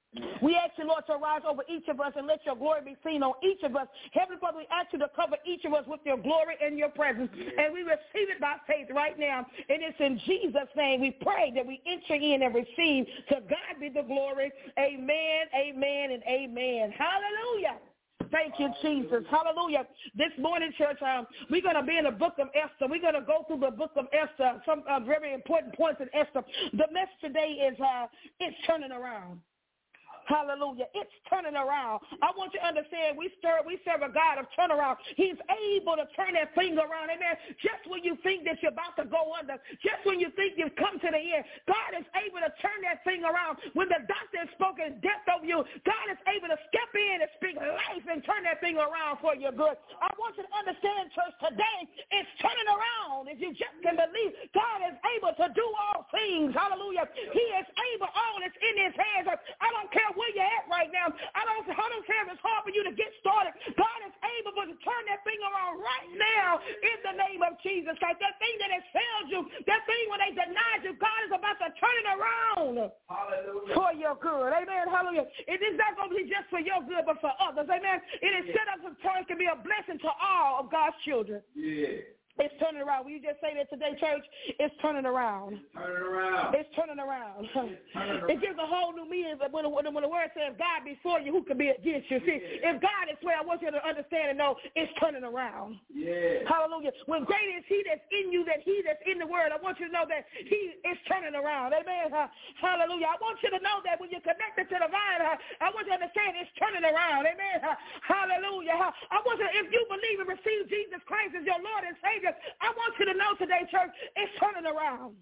A: We ask you, Lord, to rise over each of us and let your glory be seen on each of us. Heavenly Father, we ask you to cover each of us with your glory and your presence. And we receive it by faith right now. And it's in Jesus' name we pray that we enter in and receive. To God be the glory. Amen, amen, and amen. Hallelujah. Thank you, Jesus. Hallelujah. This morning, church, um, we're going to be in the book of Esther. We're going to go through the book of Esther, some uh, very important points in Esther. The message today is uh, it's turning around. Hallelujah. It's turning around. I want you to understand we serve, we serve a God of turnaround. He's able to turn that thing around. Amen. Just when you think that you're about to go under, just when you think you've come to the end, God is able to turn that thing around. When the doctor has spoken death over you, God is able to step in and speak life and turn that thing around for your good. I want you to understand, church, today it's turning around. If you just can believe, God is able to do all things. Hallelujah. He is able. All is in his hands. I don't care where you're at right now. I don't, I don't care if it's hard for you to get started. God is able to turn that thing around right now in the name of Jesus. Like that thing that has failed you, that thing when they denied you, God is about to turn it around. Hallelujah. For your good. Amen. Hallelujah. It is not going to be just for your good, but for others. Amen. It is set up to turn, can be a blessing to all of God's children. Yeah. It's turning around. Will you just say that today, church? It's turning around. It's turning around. It's turning around. It's turning around. It gives a whole new meaning when, when, when the word says God before you, who can be against you? See, yeah. If God is where, I want you to understand and know it's turning around. Yeah. Hallelujah. When greater is he that's in you than he that's in the word, I want you to know that he is turning around. Amen. Hallelujah. I want you to know that when you're connected to the vine, I want you to understand it's turning around. Amen. Hallelujah. I want you to, if you believe and receive Jesus Christ as your Lord and Savior, I want you to know today, church, it's turning around.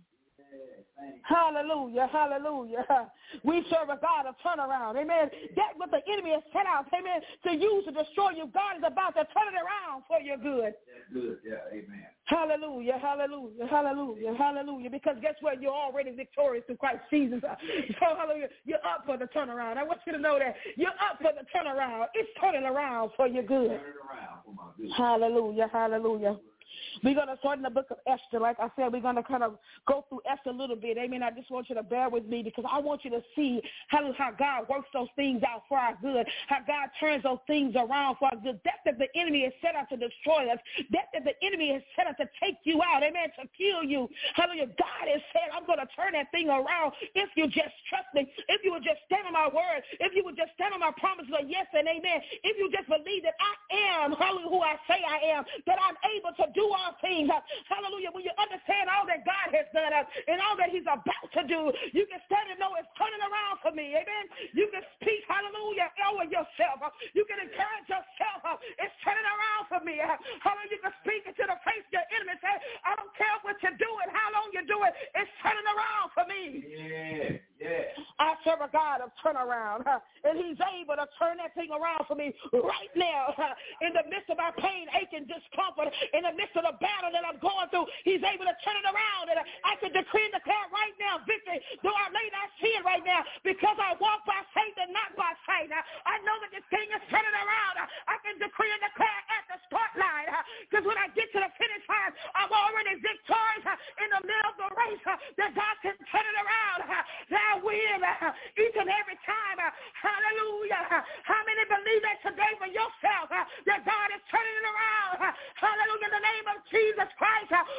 A: Hallelujah, hallelujah. We serve a God of turnaround. Amen. That's what the enemy has set out, amen, to use to destroy you. God is about to turn it around for your good. That's good, yeah, amen. Hallelujah, hallelujah, hallelujah, hallelujah. Because guess what? You're already victorious through Christ Jesus. So, hallelujah, you're up for the turnaround. I want you to know that you're up for the turnaround. It's turning around for your good. Turn it around for my good. Hallelujah, hallelujah. We're going to start in the book of Esther. Like I said, we're going to kind of go through Esther a little bit. Amen. I just want you to bear with me because I want you to see how, how God works those things out for our good, how God turns those things around for our good. That that the enemy is set out to destroy us, that that the enemy is set out to take you out, amen, to kill you. Hallelujah. God has said, I'm going to turn that thing around if you just trust me, if you would just stand on my word, if you would just stand on my promises of yes and amen, if you just believe that I am, hallelujah, who I say I am, that I'm able to do all things. Hallelujah. When you understand all that God has done and all that he's about to do, you can stand and know it's turning around for me. Amen. You can speak, hallelujah, over yourself. You can encourage yourself. It's turning around for me. Hallelujah. You can speak into the face of your enemy. Say, I don't care what you're doing, how long you do it. It's turning around for me. Yeah. Yeah. I serve a God of turnaround, and he's able to turn that thing around for me right now. In the midst of my pain, aching, discomfort, in the midst of the battle that I'm going through, he's able to turn it around. And I can decree and declare right now victory, though I may not see it right now, because I walk by faith and not by sight. I know that this thing is turning around. I can decree and declare at the start line, because when I get to the finish line, I'm already victorious in the middle of the race, that God can turn it around. That I win each and every time. Hallelujah. How many believe that today for yourself, that God is turning it around? Hallelujah. In the name of Jesus Christ. I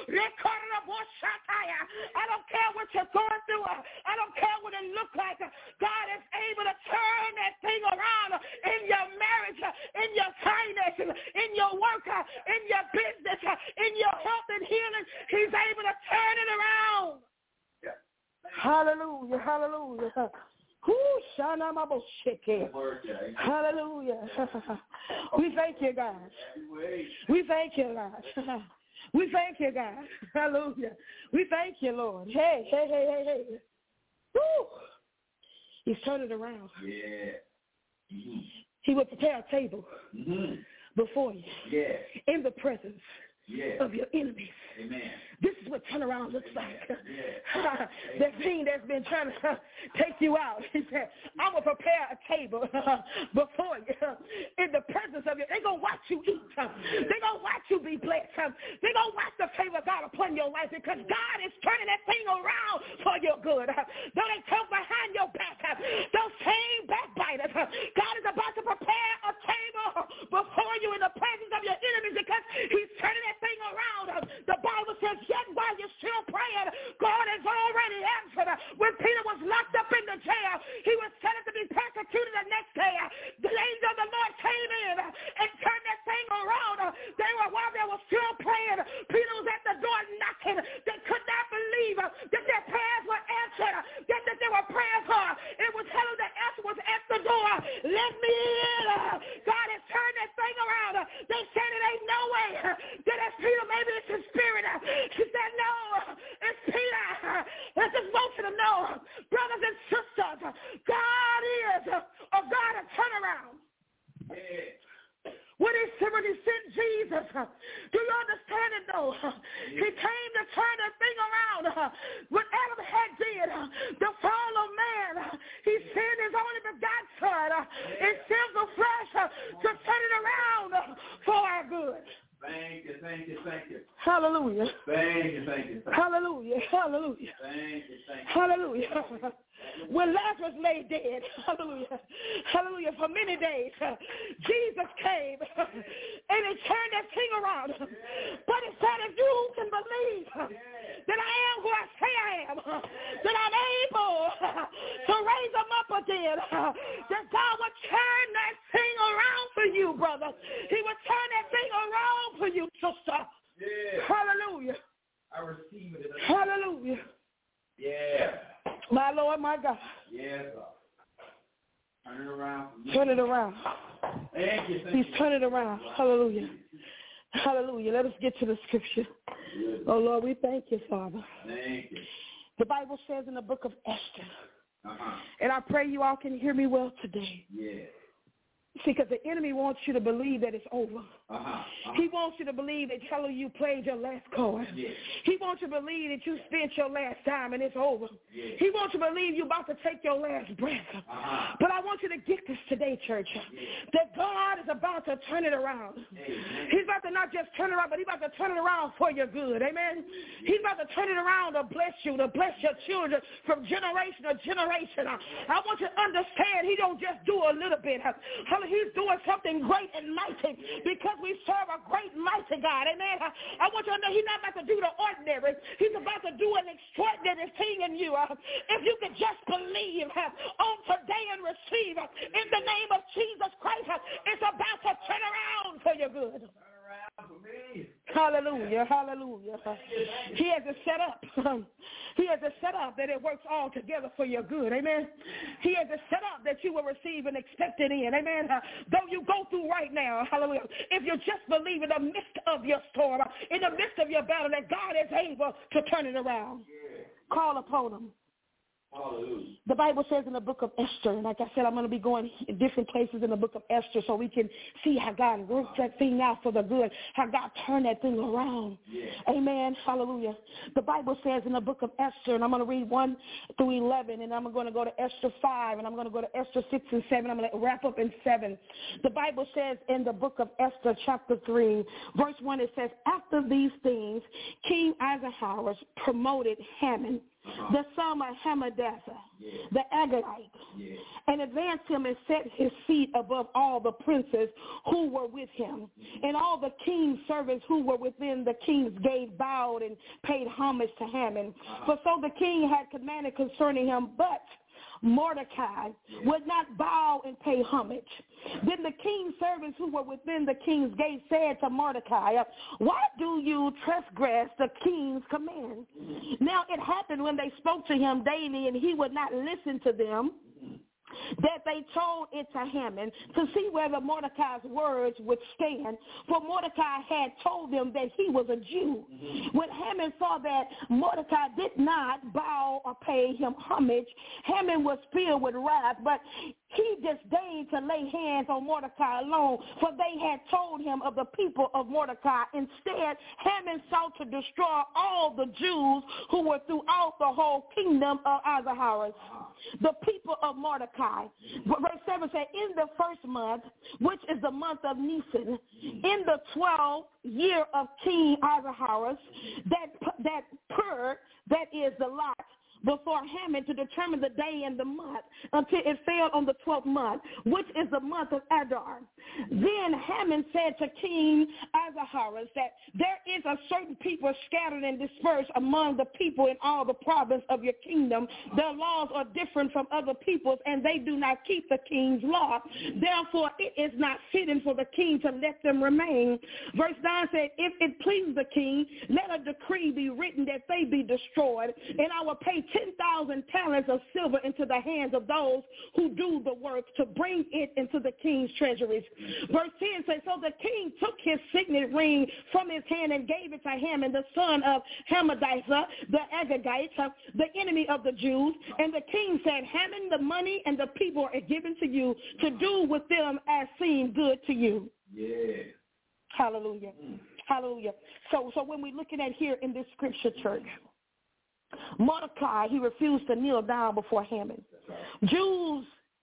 A: don't care what you're going through. I don't care what it looks like. God is able to turn that thing around in your marriage, in your finances, in your work, in your business, in your health and healing. He's able to turn it around. Hallelujah. Hallelujah. Hallelujah. We thank you, God. We thank you, God. We thank you, God. Hallelujah. We thank you, Lord. Hey, hey, hey, hey, hey. Woo. He's turning around. Yeah. Mm-hmm. He will prepare a table mm-hmm. before you. Yeah. In the presence yeah. of your enemies. Amen. This is what turnaround looks like. Yeah. That thing that's been trying to take you out. He said, I'm going to prepare a table before you in the presence of you. They're going to watch you eat. They're going to watch you be blessed. They're going to watch the favor of God upon your life because God is turning that thing around for your good. Though they come behind your back, those same backbiters, God is about to prepare a table before you in the presence of your enemies because he's turning that thing around. The Bible says, yet while you're still praying, God has already answered. When Peter was locked up in the jail, he was set to be persecuted the next day. The angel of the Lord came in and turned that thing around. They were, while they were still praying, Peter was at the door knocking. They could not believe that their prayers were answered, that, that they were praying for. It was telling the answer was at the door. Let me in. God has turned that thing around. They said it ain't no way that it's Peter, maybe it's his spirit. She said, no, it's Peter. I just want you to know, brothers and sisters, God is a God of turnaround. Yeah. When he, when he sent Jesus Jesus. Do you understand it though? He came to turn that thing around. What Adam had did, the fall of man, he sent his only begotten son in sinful flesh to turn it around for our good.
C: Thank you, thank you, thank you.
A: Hallelujah.
C: Thank you, thank you. Thank
A: Hallelujah, hallelujah.
C: Thank you, thank you.
A: Hallelujah. When Lazarus lay dead, hallelujah, hallelujah, for many days, Jesus came and he turned that thing around. But he said, if you can believe that I am who I say I am, that I'm able to raise them up again, that God would turn that thing around for you, brother. He would turn that thing around for you, sister.
C: Yeah.
A: Hallelujah.
C: I receive it.
A: Hallelujah.
C: Yeah.
A: My Lord, my God.
C: Yes, God. Turn it around.
A: Turn it around.
C: Thank you. Thank
A: He's
C: you.
A: turning it around. Hallelujah. Hallelujah. Let us get to the scripture. Yes. Oh, Lord, we thank you, Father.
C: Thank you.
A: The Bible says in the book of Esther,
C: uh-huh.
A: and I pray you all can hear me well today.
C: Yes.
A: See, because the enemy wants you to believe that it's over.
C: Uh-huh. Uh-huh.
A: He wants you to believe that telling you played your last card.
C: Yes.
A: He wants you to believe that you spent your last time and it's over.
C: Yes.
A: He wants you to believe you're about to take your last breath.
C: Uh-huh.
A: But I want you to get this today, church,
C: yes.
A: that God is about to turn it around.
C: Amen.
A: He's about to not just turn it around, but he's about to turn it around for your good. Amen. Yes. He's about to turn it around to bless you, to bless your children from generation to generation. I want you to understand he don't just do a little bit. He's doing something great and mighty because we serve a great mighty God. Amen. I want you to know he's not about to do the ordinary. He's about to do an extraordinary thing in you. If you could just believe on today and receive in the name of Jesus Christ, it's about to turn around for your good. Hallelujah, hallelujah. He has it set up. He has it set up that it works all together for your good. Amen. He has it set up that you will receive an expected end. Amen. Though you go through right now, hallelujah, if you just believe in the midst of your storm, in the midst of your battle, that God is able to turn it around. Call upon him.
C: Hallelujah.
A: The Bible says in the book of Esther, and like I said, I'm going to be going different places in the book of Esther so we can see how God worked that thing out for the good, how God turned that thing around. Yeah. Amen. Hallelujah. The Bible says in the book of Esther, and I'm going to read one through eleven, and I'm going to go to Esther five, and I'm going to go to Esther six and seven. I'm going to wrap up in seven. The Bible says in the book of Esther, chapter three, verse one, it says, after these things, King Ahasuerus promoted Haman, Uh-huh. the son of Hammedatha, yeah. the Agagite, yeah. and advanced him and set his seat above all the princes who were with him. Mm-hmm. And all the king's servants who were within the king's gate bowed and paid homage to Haman. Uh-huh. For so the king had commanded concerning him, but Mordecai yeah. would not bow and pay homage. Then the king's servants who were within the king's gate said to Mordecai, why do you transgress the king's command? Mm-hmm. Now it happened when they spoke to him daily and he would not listen to them, mm-hmm. that they told it to Haman to see whether Mordecai's words would stand. For Mordecai had told them that he was a Jew. Mm-hmm. When Haman saw that Mordecai did not bow or pay him homage, Haman was filled with wrath, but he disdained to lay hands on Mordecai alone, for they had told him of the people of Mordecai. Instead, Haman sought to destroy all the Jews who were throughout the whole kingdom of Ahasuerus, the people of Mordecai. Verse seven says, in the first month, which is the month of Nisan, in the twelfth year of King Ahasuerus, that, that Pur, that is the lot, before Haman to determine the day and the month until it fell on the twelfth month, which is the month of Adar. Then Haman said to King Ahasuerus that there is a certain people scattered and dispersed among the people in all the province of your kingdom. Their laws are different from other people's, and they do not keep the king's law. Therefore, it is not fitting for the king to let them remain. Verse nine said, if it pleases the king, let a decree be written that they be destroyed, and I will pay ten thousand talents of silver into the hands of those who do the work to bring it into the king's treasuries. Verse ten says, so the king took his signet ring from his hand and gave it to Haman, the son of Hammedatha, the Agagite, the enemy of the Jews. And the king said, Haman, the money and the people are given to you to do with them as seemed good to you.
C: Yeah.
A: Hallelujah. Mm. Hallelujah. So, so when we're looking at here in this scripture, church, Mordecai, he refused to kneel down before Haman. Right. Jews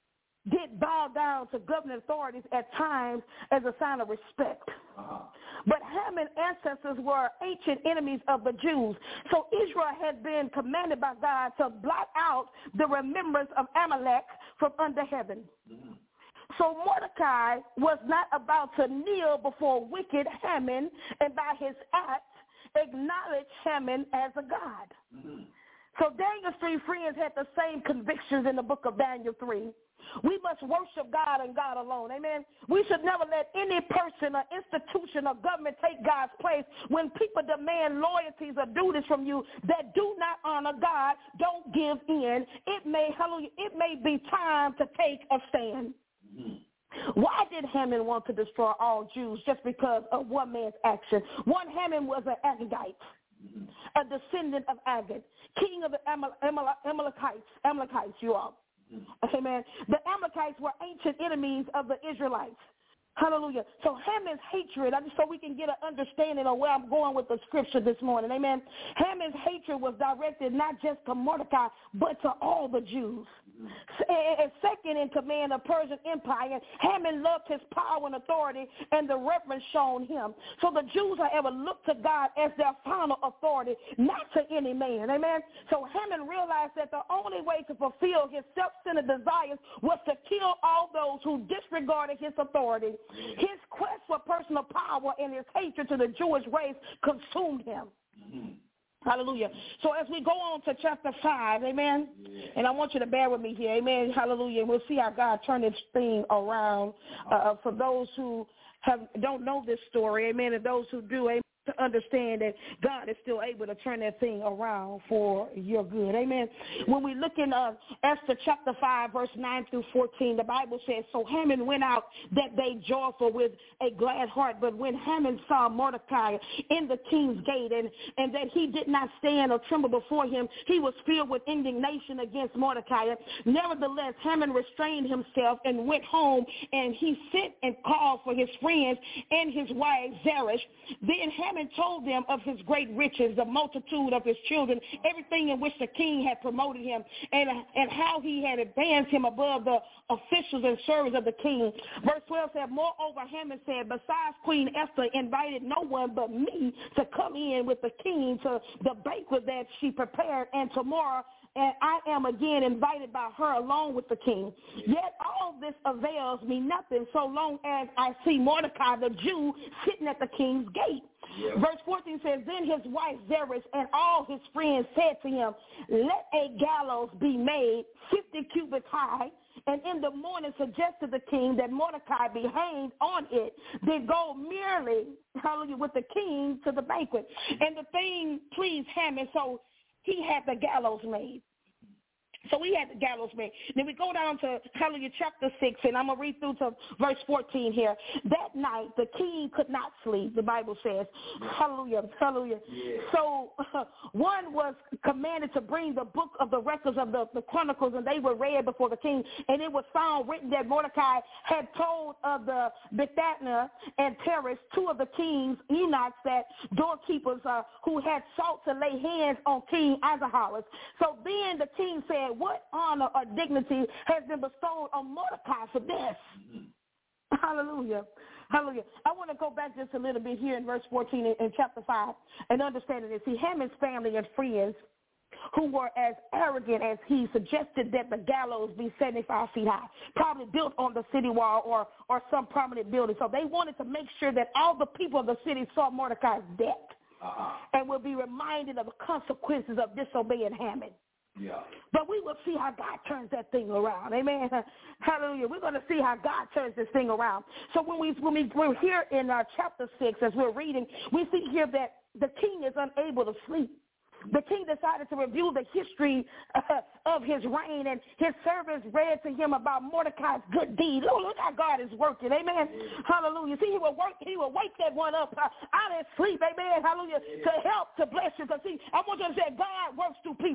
A: did bow down to government authorities at times as a sign of respect. Uh-huh. But Haman's ancestors were ancient enemies of the Jews. So Israel had been commanded by God to blot out the remembrance of Amalek from under heaven. Mm-hmm. So Mordecai was not about to kneel before wicked Haman and by his act acknowledge Haman as a god. Mm-hmm. So Daniel's three friends had the same convictions in the book of Daniel three. We must worship God and God alone. Amen. We should never let any person or institution or government take God's place. When people demand loyalties or duties from you that do not honor God, don't give in. It may, hallelujah, it may be time to take a stand. Mm-hmm. Why did Haman want to destroy all Jews just because of one man's action? One, Haman was an Agagite, mm-hmm. a descendant of Agag, king of the Amal- Amal- Amalekites, Amalekites, you all. Mm-hmm. Amen. The Amalekites were ancient enemies of the Israelites. Hallelujah. So Haman's hatred, I just so we can get an understanding of where I'm going with the scripture this morning. Amen. Haman's hatred was directed not just to Mordecai, but to all the Jews. Mm-hmm. And second in command of Persian Empire, Haman loved his power and authority and the reverence shown him. So the Jews, however, looked to God as their final authority, not to any man. Amen. So Haman realized that the only way to fulfill his self-centered desires was to kill all those who disregarded his authority. His quest for personal power and his hatred to the Jewish race consumed him. Mm-hmm. Hallelujah. So as we go on to chapter five, amen, yeah. And I want you to bear with me here, amen, hallelujah, and we'll see how God turned this thing around uh, for those who have don't know this story, amen, and those who do, amen, to understand that God is still able to turn that thing around for your good. Amen. When we look in uh, Esther chapter five, verse nine through fourteen, the Bible says, so Haman went out that day joyful with a glad heart. But when Haman saw Mordecai in the king's gate and, and that he did not stand or tremble before him, he was filled with indignation against Mordecai. Nevertheless, Haman restrained himself and went home, and he sent and called for his friends and his wife Zeresh. Then Haman told them of his great riches, the multitude of his children, everything in which the king had promoted him, and, and how he had advanced him above the officials and servants of the king. Verse twelve said, moreover, Haman said, besides Queen Esther invited no one but me to come in with the king to the banquet that she prepared, and tomorrow and I am again invited by her along with the king. Yet all this avails me nothing so long as I see Mordecai the Jew sitting at the king's gate. Yep. Verse fourteen says, then his wife Zeresh and all his friends said to him, let a gallows be made fifty cubits high, and in the morning suggested the king that Mordecai be hanged on it, then go merely, hallelujah, with the king to the banquet. And the thing pleased Haman, so he had the gallows made. So we had the gallows made. Then we go down to, hallelujah, chapter six, and I'm going to read through to verse fourteen here. That night, the king could not sleep, the Bible says. Yeah. Hallelujah, hallelujah. Yeah. So uh, one was commanded to bring the book of the records of the, the chronicles, and they were read before the king. And it was found written that Mordecai had told of the Bethadna and Teresh, two of the king's eunuchs, that doorkeepers uh, who had sought to lay hands on King Ahasuerus. So then the king said, what honor or dignity has been bestowed on Mordecai for this? Mm-hmm. Hallelujah. Hallelujah. I want to go back just a little bit here in verse fourteen in, in chapter five and understand this. See, Haman's family and friends who were as arrogant as he suggested that the gallows be seventy-five feet high, probably built on the city wall or, or some prominent building. So they wanted to make sure that all the people of the city saw Mordecai's death uh-huh. and will be reminded of the consequences of disobeying Haman. Yeah. But we will see how God turns that thing around. Amen. Hallelujah. We're going to see how God turns this thing around. So when, we, when we, we're here in uh, chapter six, as we're reading, we see here that the king is unable to sleep. The king decided to review the history uh, of his reign, and his servants read to him about Mordecai's good deed. Look, look how God is working. Amen. Yeah. Hallelujah. See, he will work. He will wake that one up uh, out of sleep. Amen. Hallelujah. Yeah. To help, to bless you. Because see, I want you to say God works through people.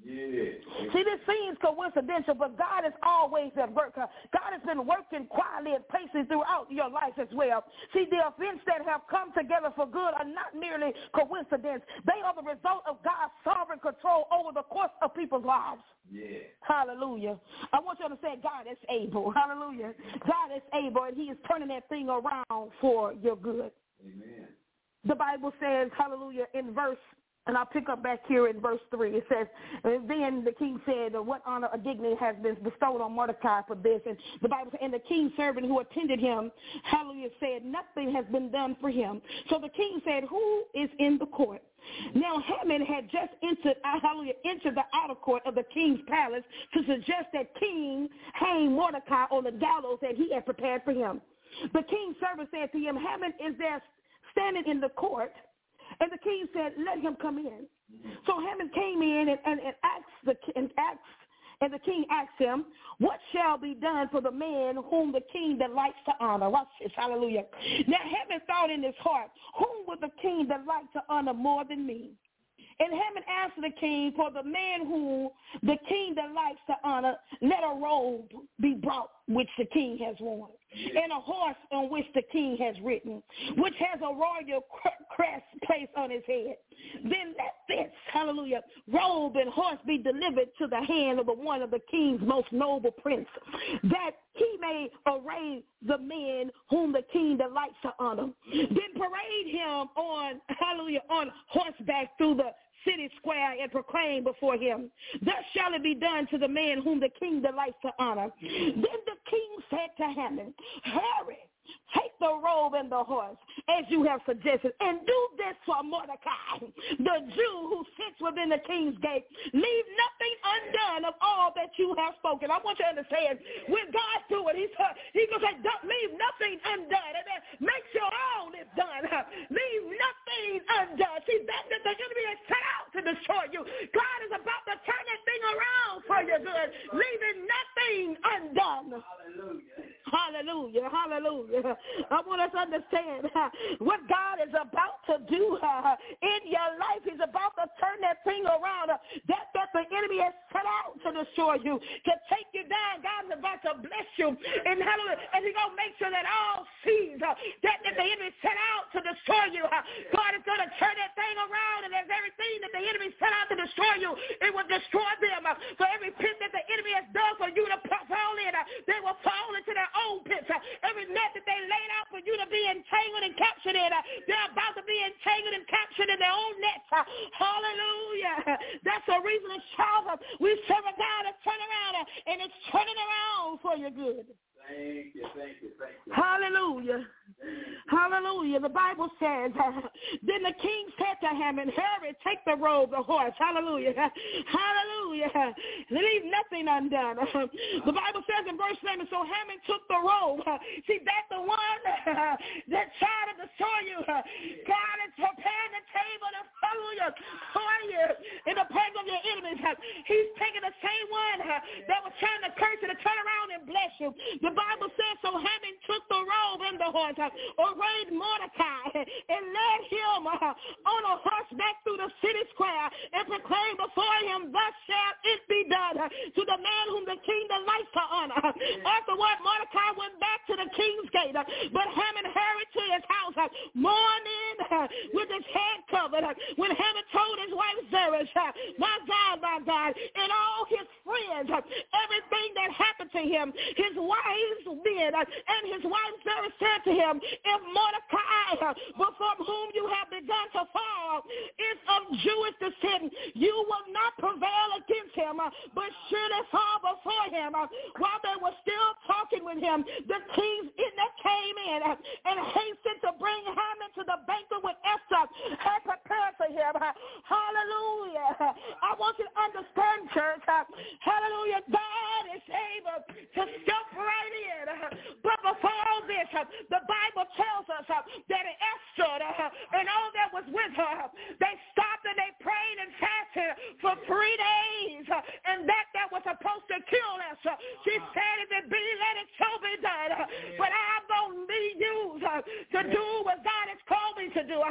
C: Yeah.
A: See, this seems coincidental, but God is always at work. God has been working quietly in places throughout your life as well. See, the events that have come together for good are not merely coincidence. They are the result of God's sovereign control over the course of people's lives.
C: Yeah.
A: Hallelujah. I want you to understand God is able. Hallelujah. God is able, and he is turning that thing around for your good.
C: Amen.
A: The Bible says, hallelujah, in verse, and I'll pick up back here in verse three. It says, and then the king said, what honor or dignity has been bestowed on Mordecai for this? And the Bible said, and the king's servant who attended him, hallelujah, said, nothing has been done for him. So the king said, who is in the court? Now Haman had just entered, hallelujah, entered the outer court of the king's palace to suggest that king hang Mordecai on the gallows that he had prepared for him. The king's servant said to him, Haman is there standing in the court. And the king said, let him come in. So Haman came in and, and, and asked the and asked, and the king asked him, what shall be done for the man whom the king delights to honor? Watch this, hallelujah. Now Haman thought in his heart, whom would the king delight to honor more than me? And Haman answered the king, for the man whom the king delights to honor, let a robe be brought which the king has worn, and a horse on which the king has ridden, which has a royal crest placed on his head. Then let this, hallelujah, robe and horse be delivered to the hand of the one of the king's most noble prince, that he may array the men whom the king delights to honor. Then parade him on, hallelujah, on horseback through the city square and proclaim before him, thus shall it be done to the man whom the king delights to honor. Then the king said to Haman, hurry, take the robe and the horse, as you have suggested, and do this for Mordecai, the Jew who sits within the king's gate. Leave nothing undone of all that you have spoken. I want you to understand, when God do it, he's, uh, he's going to say, don't leave nothing undone, and then make sure all is done. Uh, leave nothing undone. See, that, that the enemy is set out to destroy you. God is about to turn that thing around for your good, leaving nothing undone. Hallelujah. Hallelujah. Hallelujah. I want us to understand uh, what God is about to do uh, in your life. He's about to turn that thing around. Uh, that, that the enemy has set out to destroy you, to take you down. God is about to bless you. And, hallelujah, and he's going to make sure that all sees uh, that, that the enemy set out to destroy you. Uh, God is going to turn that thing around, and there's everything that the enemy set out to destroy you, it will destroy them. Uh, so every pit that the enemy has dug for you to fall in, uh, they will fall into their own pits. Uh, every net that they laid out for you to be entangled and captured in, uh, they're about to be entangled and captured in their own nets. Uh, hallelujah. That's a reason to shout. Uh, we serve a God that's turning around, uh, and it's turning around for your good.
C: Thank you, thank you, thank you.
A: Hallelujah. Hallelujah. The Bible says, uh, then the king said to Haman, hurry, take the robe, the horse. Hallelujah. Hallelujah. Leave nothing undone. Uh, the Bible says in verse seven, so Haman took the robe. Uh, see, that's the one uh, that tried to destroy you. Uh, God is preparing the table, to, hallelujah, for you in the presence of your enemies. Uh, he's taking the same one uh, that was trying to curse you to turn around and bless you. The Bible says, so Haman took the robe and the horse, uh, arrayed Mordecai, and led him uh, on a horseback through the city square, and proclaimed before him, thus shall it be done uh, to the man whom the king delights to honor. Afterward, Mordecai went back to the king's gate, uh, but Haman hurried to his house, uh, mourning uh, with his head covered. Uh, when Haman told his wife Zeresh, uh, my God, my God, and all his friends, uh, everything that happened to him, his wives did, uh, and his wife Zeresh said to him, if Mordecai, uh, before whom you have begun to fall, is of Jewish descent, you will not prevail against him, uh, but surely fall before him. Uh, while they were still talking with him, the king's that came in uh, and hastened to bring Haman to the banquet with Esther had prepared for him. Uh, hallelujah. I want you to understand, church. Uh, hallelujah. God is able to step right in. Uh, but before all this, uh, the Bible tells us uh, that Esther uh, and all that was with her, uh, they stopped and they prayed and fasted for three days. Uh, and that that was supposed to kill Esther, she said, if it be, let it so be done. Uh, but I'm going to be used uh, to do what God has called me to do. Uh, I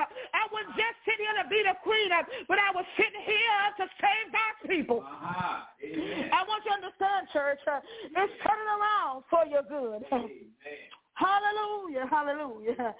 A: wasn't just sitting here to be the queen, but I was sitting here to save God's people.
C: Uh-huh.
A: I want you to understand, church, it's turning around for your good.
C: Amen.
A: Hallelujah, hallelujah,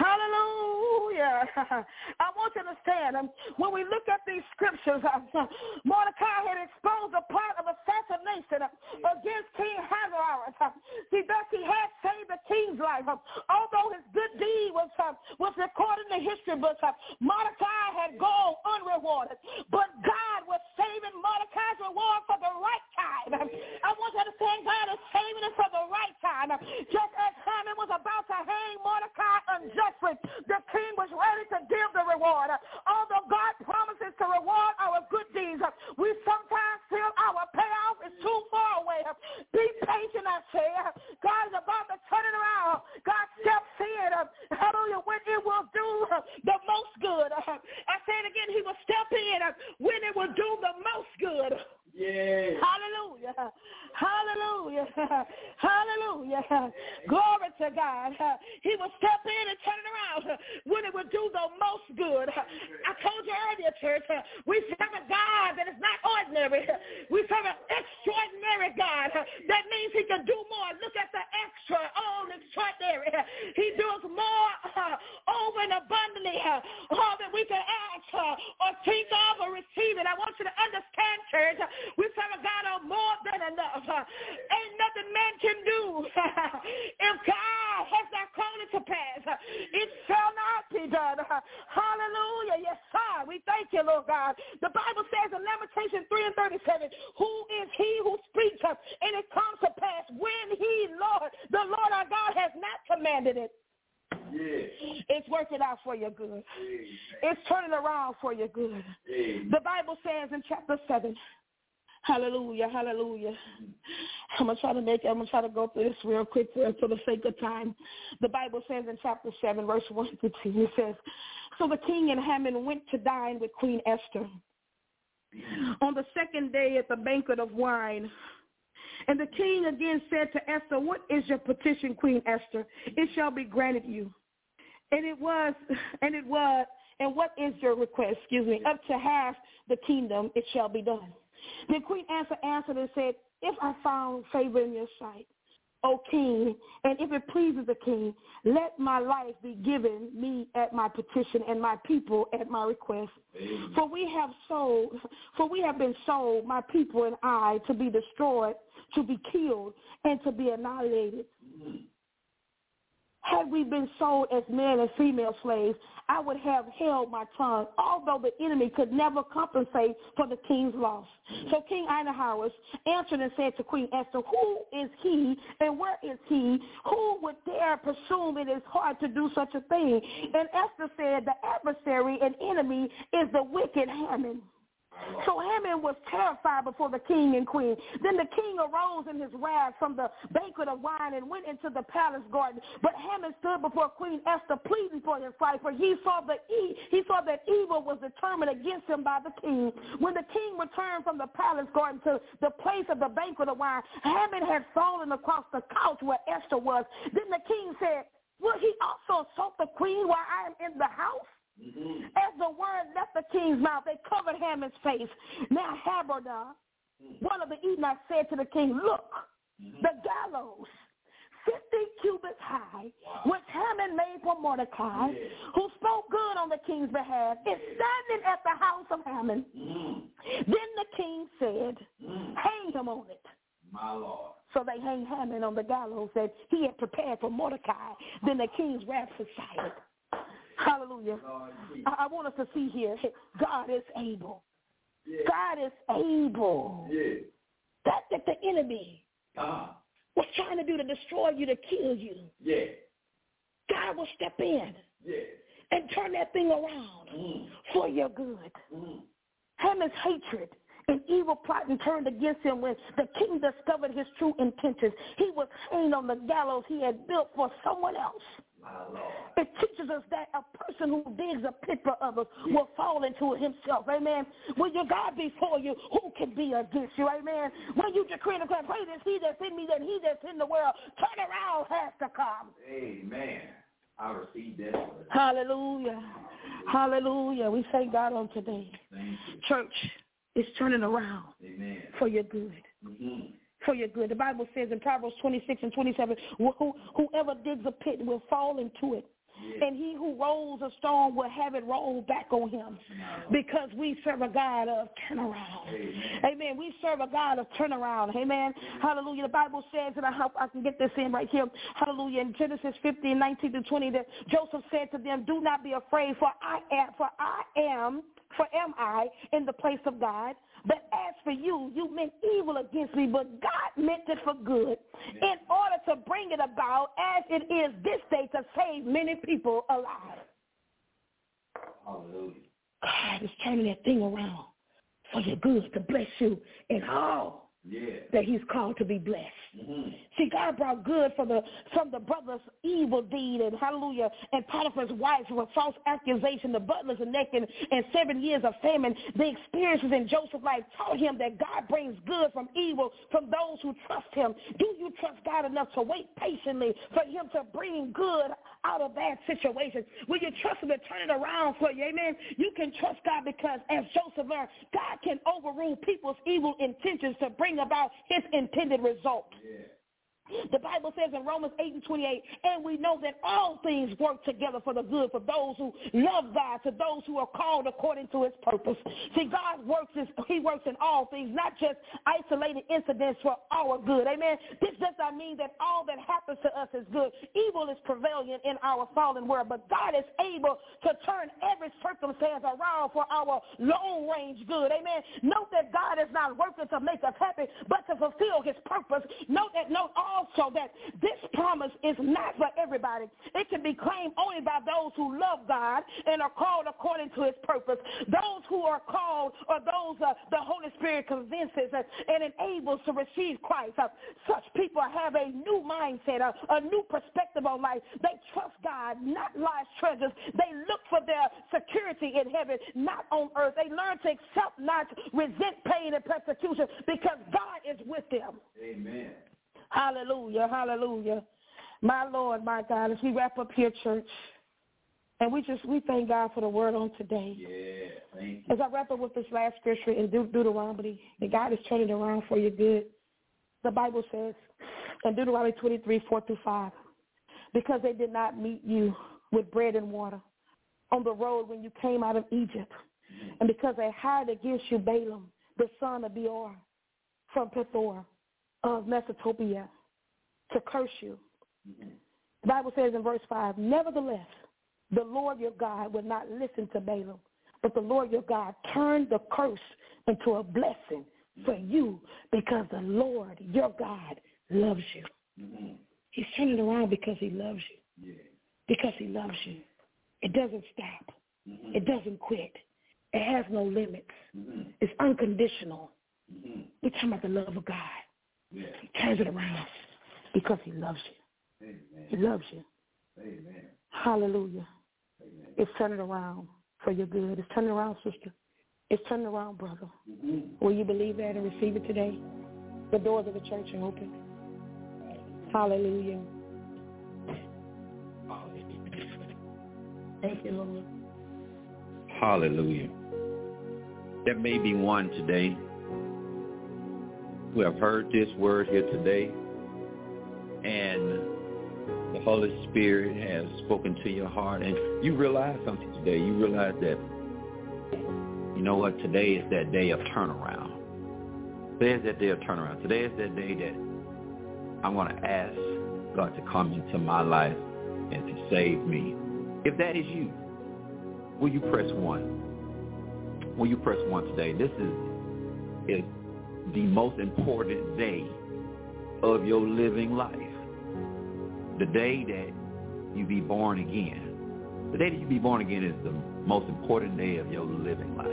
A: hallelujah. I want you to understand, um, when we look at these scriptures, uh, Mordecai had exposed a plot of assassination uh, against King Ahasuerus. Uh, see, thus he had saved the king's life. Uh, although his good deed was, uh, was recorded in the history books, uh, Mordecai had gone unrewarded. But God was saving Mordecai's reward for the right time. Uh, I want you to understand, God is saving it for the right time. Uh, just as Haman was about to hang Mordecai unjustly, the king was ready to give the reward. Although God promises to reward our good deeds, we sometimes feel our payoff is too far away. Be patient, I say. God is about to turn it around. God steps in, hallelujah, when it will do the most good. I say it again, he will step in when it will do the most good.
C: Yeah.
A: Hallelujah. Hallelujah. Hallelujah. Glory to God. He will step in and turn it around when it will do the most good. I told you earlier, church, we serve a God that is not ordinary. We serve an extraordinary God. That means he can do more. Look at the extra, all extraordinary. He does more uh, over and abundantly uh, all that we can ask uh, or think of or receive it. I want you to understand, church, we serve a God of more than enough. Uh, ain't nothing man can do. If God has not called it to pass, uh, it shall not be done. Uh, hallelujah. Yes, sir. We thank you, Lord God. The Bible says in Lamentations three and thirty-seven, who is he who speaks uh, and it comes to pass when he, Lord, the Lord our God has not commanded it.
C: Yeah.
A: It's working out for your good.
C: Amen.
A: It's turning around for your good.
C: Amen.
A: The Bible says in chapter seven, hallelujah, hallelujah. I'm going to try to make, I'm going to try to go through this real quick for, for the sake of time. The Bible says in chapter seven, verse one to two, it says, so the king and Haman went to dine with Queen Esther on the second day at the banquet of wine. And the king again said to Esther, what is your petition, Queen Esther? It shall be granted you. And it was, and it was, and what is your request? Excuse me, up to half the kingdom, it shall be done. Then Queen Esther answered and said, if I found favor in your sight, O king, and if it pleases the king, let my life be given me at my petition and my people at my request. Amen. For we have sold, for we have been sold, my people and I, to be destroyed, to be killed, and to be annihilated. Mm-hmm. Had we been sold as men and female slaves, I would have held my tongue, although the enemy could never compensate for the king's loss. So King Ahasuerus answered and said to Queen Esther, who is he and where is he? Who would dare presume it is hard to do such a thing? And Esther said, the adversary and enemy is the wicked Haman. So Haman was terrified before the king and queen. Then the king arose in his wrath from the banquet of wine and went into the palace garden. But Haman stood before Queen Esther pleading for his life, for he saw that e- he saw that evil was determined against him by the king. When the king returned from the palace garden to the place of the banquet of wine, Haman had fallen across the couch where Esther was. Then the king said, will he also assault the queen while I am in the house? Mm-hmm. As the word left the king's mouth, they covered Haman's face. Now Haberdah, mm-hmm. one of the Enoch, said to the king, look, mm-hmm. the gallows, fifty cubits high, wow. which Haman made for Mordecai, yeah. who spoke good on the king's behalf, is standing at the house of Haman. Mm-hmm. Then the king said, mm-hmm. hang him on it.
C: My Lord.
A: So they hang Haman on the gallows that he had prepared for Mordecai. Then the king's wrath subsided. Hallelujah. I, I want us to see here, God is able. Yeah. God is able.
C: Yeah.
A: That that the enemy uh-huh. was trying to do to destroy you, to kill you.
C: Yeah.
A: God will step in
C: yeah.
A: and turn that thing around mm. for your good. Mm. Haman's hatred and evil plotting turned against him when the king discovered his true intentions. He was hanged on the gallows he had built for someone else. It teaches us that a person who digs a pit for others yeah. will fall into it himself. Amen. When your God be for you, who can be against you? Amen. When you decree and declare, great is he that's in me than he that's in the world, turn around has to come.
C: Amen. I receive that.
A: Hallelujah. Hallelujah. We thank God on today. Church, it's turning around. Amen. For your good. Mm-hmm. For your good. The Bible says in Proverbs twenty-six and twenty-seven, who, whoever digs a pit will fall into it. Yeah. And he who rolls a stone will have it rolled back on him, because we serve a God of turnaround. Amen. Amen. We serve a God of turnaround. Amen. Amen. Hallelujah. The Bible says, and I hope I can get this in right here. Hallelujah. In Genesis fifteen, nineteen to twenty, that Joseph said to them, do not be afraid, for I am, for I am, for am I in the place of God? But as for you, you meant evil against me, but God meant it for good, in order to bring it about as it is this day to save many people alive.
C: Hallelujah.
A: God is turning that thing around for your good, to bless you in all yeah. that he's called to be blessed. Mm-hmm. See, God brought good for the, from the brother's evil deed, and hallelujah, and Potiphar's wife with false accusation, the butler's neck, and, and seven years of famine. The experiences in Joseph's life taught him that God brings good from evil from those who trust him. Do you trust God enough to wait patiently for him to bring good out of bad situations? Will you trust him to turn it around for you? Amen. You can trust God, because as Joseph learned, God can overrule people's evil intentions to bring about his intended result. Yeah. The Bible says in Romans eight and twenty-eight, and we know that all things work together for the good for those who love God, to those who are called according to his purpose. See, God works, his, he works in all things, not just isolated incidents for our good. Amen. This does not mean that all that happens to us is good. Evil is prevalent in our fallen world, but God is able to turn every circumstance around for our long-range good. Amen. Note that God is not working to make us happy, but to fulfill his purpose. Note that, note all Also, that this promise is not for everybody. It can be claimed only by those who love God and are called according to his purpose. Those who are called, or those uh, the Holy Spirit convinces uh, and enables to receive Christ. Uh, such people have a new mindset, uh, a new perspective on life. They trust God, not life's treasures. They look for their security in heaven, not on earth. They learn to accept, not resent pain and persecution, because God is with them.
C: Amen.
A: Hallelujah, hallelujah. My Lord, my God, as we wrap up here, church, and we just, we thank God for the word on today.
C: Yeah, thank you.
A: As I wrap up with this last scripture in Deut- Deuteronomy, that God is turning around for your good. The Bible says in Deuteronomy twenty-three, four through five, because they did not meet you with bread and water on the road when you came out of Egypt, and because they hired against you Balaam, the son of Beor, from Pethor of Mesopotamia, to curse you. Mm-hmm. The Bible says in verse five, nevertheless, the Lord your God would not listen to Balaam, but the Lord your God turned the curse into a blessing for you, because the Lord your God loves you. Mm-hmm. He's turning around because he loves you. Yeah. Because he loves you. It doesn't stop. Mm-hmm. It doesn't quit. It has no limits. Mm-hmm. It's unconditional. Mm-hmm. We're talking about the love of God. Yeah. He turns it around because he loves you. Amen. He loves you. Amen. Hallelujah. Amen. It's turning around for your good. It's turning around, sister. It's turning around, brother. Mm-hmm. Will you believe that and receive it today? The doors of the church are open. Hallelujah. Thank you, Lord.
C: Hallelujah. There may be one today who have heard this word here today, and the Holy Spirit has spoken to your heart, and you realize something today. You realize that, you know what, today is that day of turnaround. Today is that day of turnaround. Today is that day that I'm going to ask God to come into my life and to save me. If that is you, will you press one? Will you press one today? This is, is the most important day of your living life. The day that you be born again. The day that you be born again is the most important day of your living life.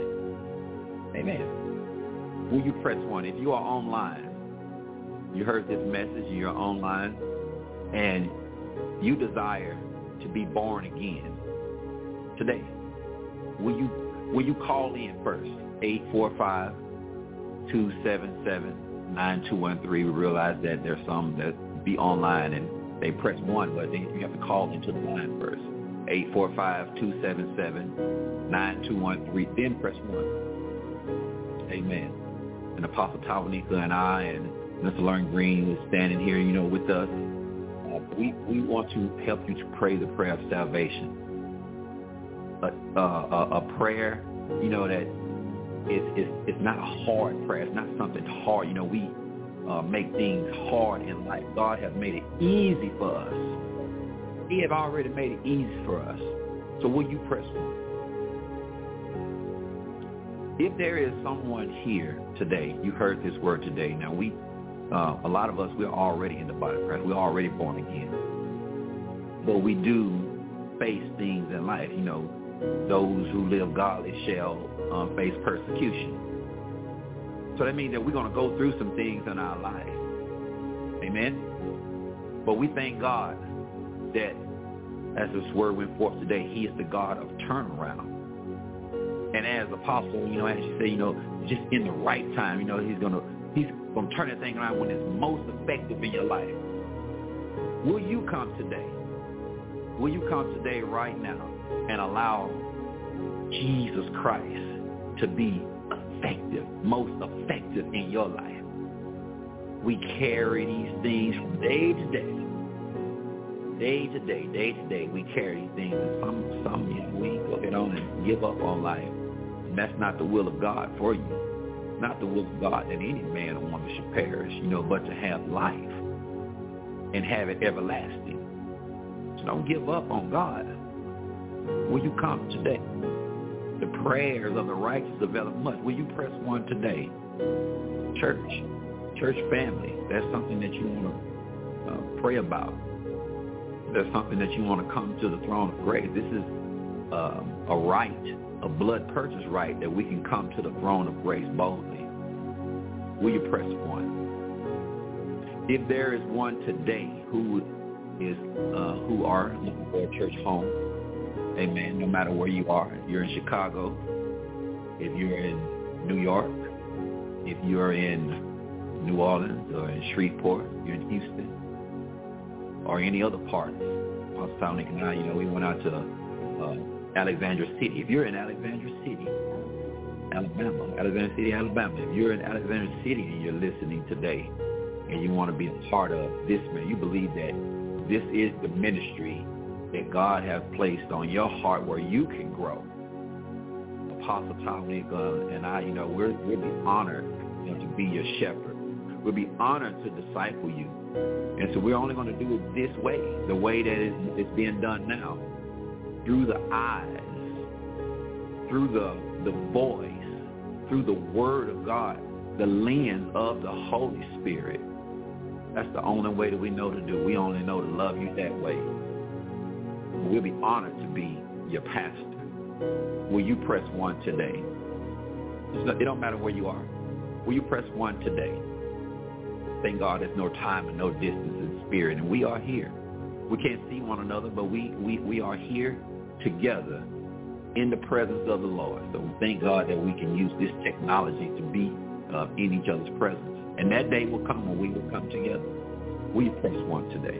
C: Amen. Will you press one? If you are online, you heard this message, you're online, and you desire to be born again today, will you will you call in first? eight four five, two seven seven, nine two one three. We realize that there's some that be online and they press one, but then you have to call into the line first. eight four five, two seven seven, nine two one three, then press one. Amen. And Apostle Tawnika and I and Mister Lauren Green is standing here, you know, with us. Uh, we, we want to help you to pray the prayer of salvation. A, a, a prayer, you know, that it's, it's, it's not a hard prayer. It's not something hard. You know, we uh, make things hard in life. God has made it easy for us. He has already made it easy for us. So will you press one? If there is someone here today, you heard this word today. Now, we, uh, a lot of us, we're already in the body of Christ. We're already born again. But we do face things in life. You know, those who live godly shall um, face persecution. So that means that we're going to go through some things in our life. Amen? But we thank God that, as this word went forth today, he is the God of turnaround. And as apostle, you know, as you say, you know, just in the right time, you know, he's going to he's going to turn that thing around when it's most effective in your life. Will you come today? Will you come today right now and allow Jesus Christ to be effective, most effective in your life? We carry these things from day to day. Day to day, day to day, we carry these things, and some, some you know, we go get on and give up on life. And that's not the will of God for you. Not the will of God that any man or woman should perish, you know, but to have life and have it everlasting. So don't give up on God. Will you come today? The prayers of the righteous avail much. Will you press one today? Church, church family, that's something that you want to uh, pray about. There's something that you want to come to the throne of grace. This is uh, a right, a blood purchase right, that we can come to the throne of grace boldly. Will you press one? If there is one today who is uh, who are looking for a church home, amen, no matter where you are, if you're in Chicago, if you're in New York, if you're in New Orleans or in Shreveport, you're in Houston, or any other parts. Pastor Tawnika and I, you know, we went out to uh, Alexandria City. If you're in Alexandria City, Alabama, Alexandria City, Alabama, if you're in Alexandria City and you're listening today and you want to be a part of this, man, you believe that this is the ministry that God has placed on your heart where you can grow. Apostle Tawnika and I, you know, we're, we'll be honored, you know, to be your shepherd. We'll be honored to disciple you. And so we're only going to do it this way, the way that it's being done now, through the eyes, through the, the voice, through the word of God, the lens of the Holy Spirit. That's the only way that we know to do. We only know to love you that way. We'll be honored to be your pastor. Will you press one today? It don't matter where you are. Will you press one today? Thank God there's no time and no distance in spirit. And we are here. We can't see one another, but we, we, we are here together in the presence of the Lord. So we thank God that we can use this technology to be uh, in each other's presence. And that day will come when we will come together. Will you press one today?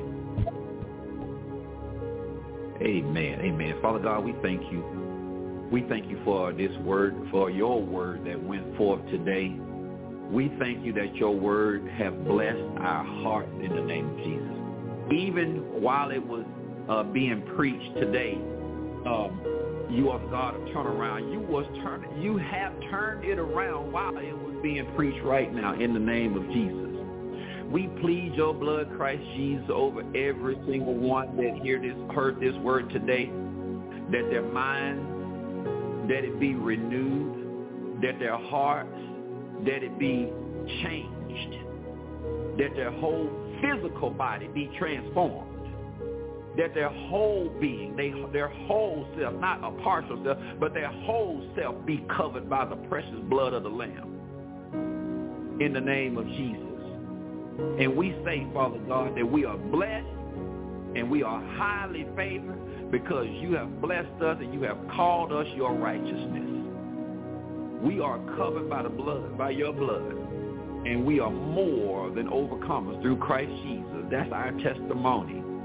C: Amen. Amen. Father God, we thank you. We thank you for this word, for your word that went forth today. We thank you that your word have blessed our hearts in the name of Jesus. Even while it was uh, being preached today, um, you are the God of turnaround. You was turning. You have turned it around while it was being preached right now in the name of Jesus. We plead your blood, Christ Jesus, over every single one that hear this, heard this word today, that their minds, that it be renewed, that their hearts, that it be changed, that their whole physical body be transformed, that their whole being, they, their whole self, not a partial self, but their whole self be covered by the precious blood of the Lamb in the name of Jesus. And we say, Father God, that we are blessed and we are highly favored because you have blessed us and you have called us your righteousness. We are covered by the blood, by your blood, and we are more than overcomers through Christ Jesus. That's our testimony.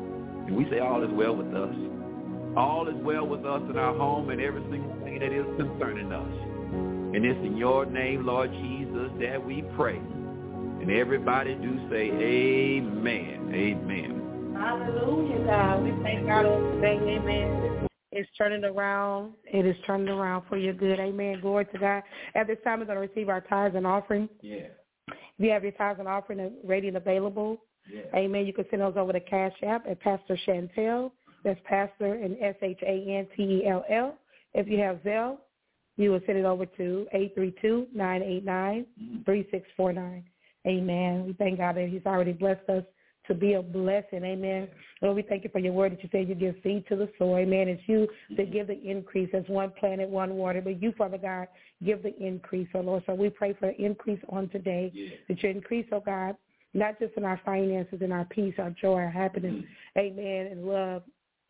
C: And we say all is well with us. All is well with us in our home and every single thing that is concerning us. And it's in your name, Lord Jesus, that we pray. And everybody do say amen. Amen.
A: Hallelujah, God. We thank God on today. Amen. It's turning around. It is turning around for your good. Amen. Glory to God. At this time, we're going to receive our tithes and offering.
C: Yeah.
A: If you have your tithes and offering ready and available, yeah. Amen, you can send those over to Cash App at Pastor Chantel. That's Pastor and S H A N T E L L. If you have Zelle, you will send it over to eight three two, nine eight nine, three six four nine. Amen. We thank God that he's already blessed us to be a blessing. Amen. Lord, we thank you for your word that you say you give seed to the soil. Amen. It's you that give the increase. As one planted, one water. But you, Father God, give the increase, oh Lord. So we pray for the increase on today, yeah. that you increase, oh God, not just in our finances and our peace, our joy, our happiness, mm-hmm. amen, and love,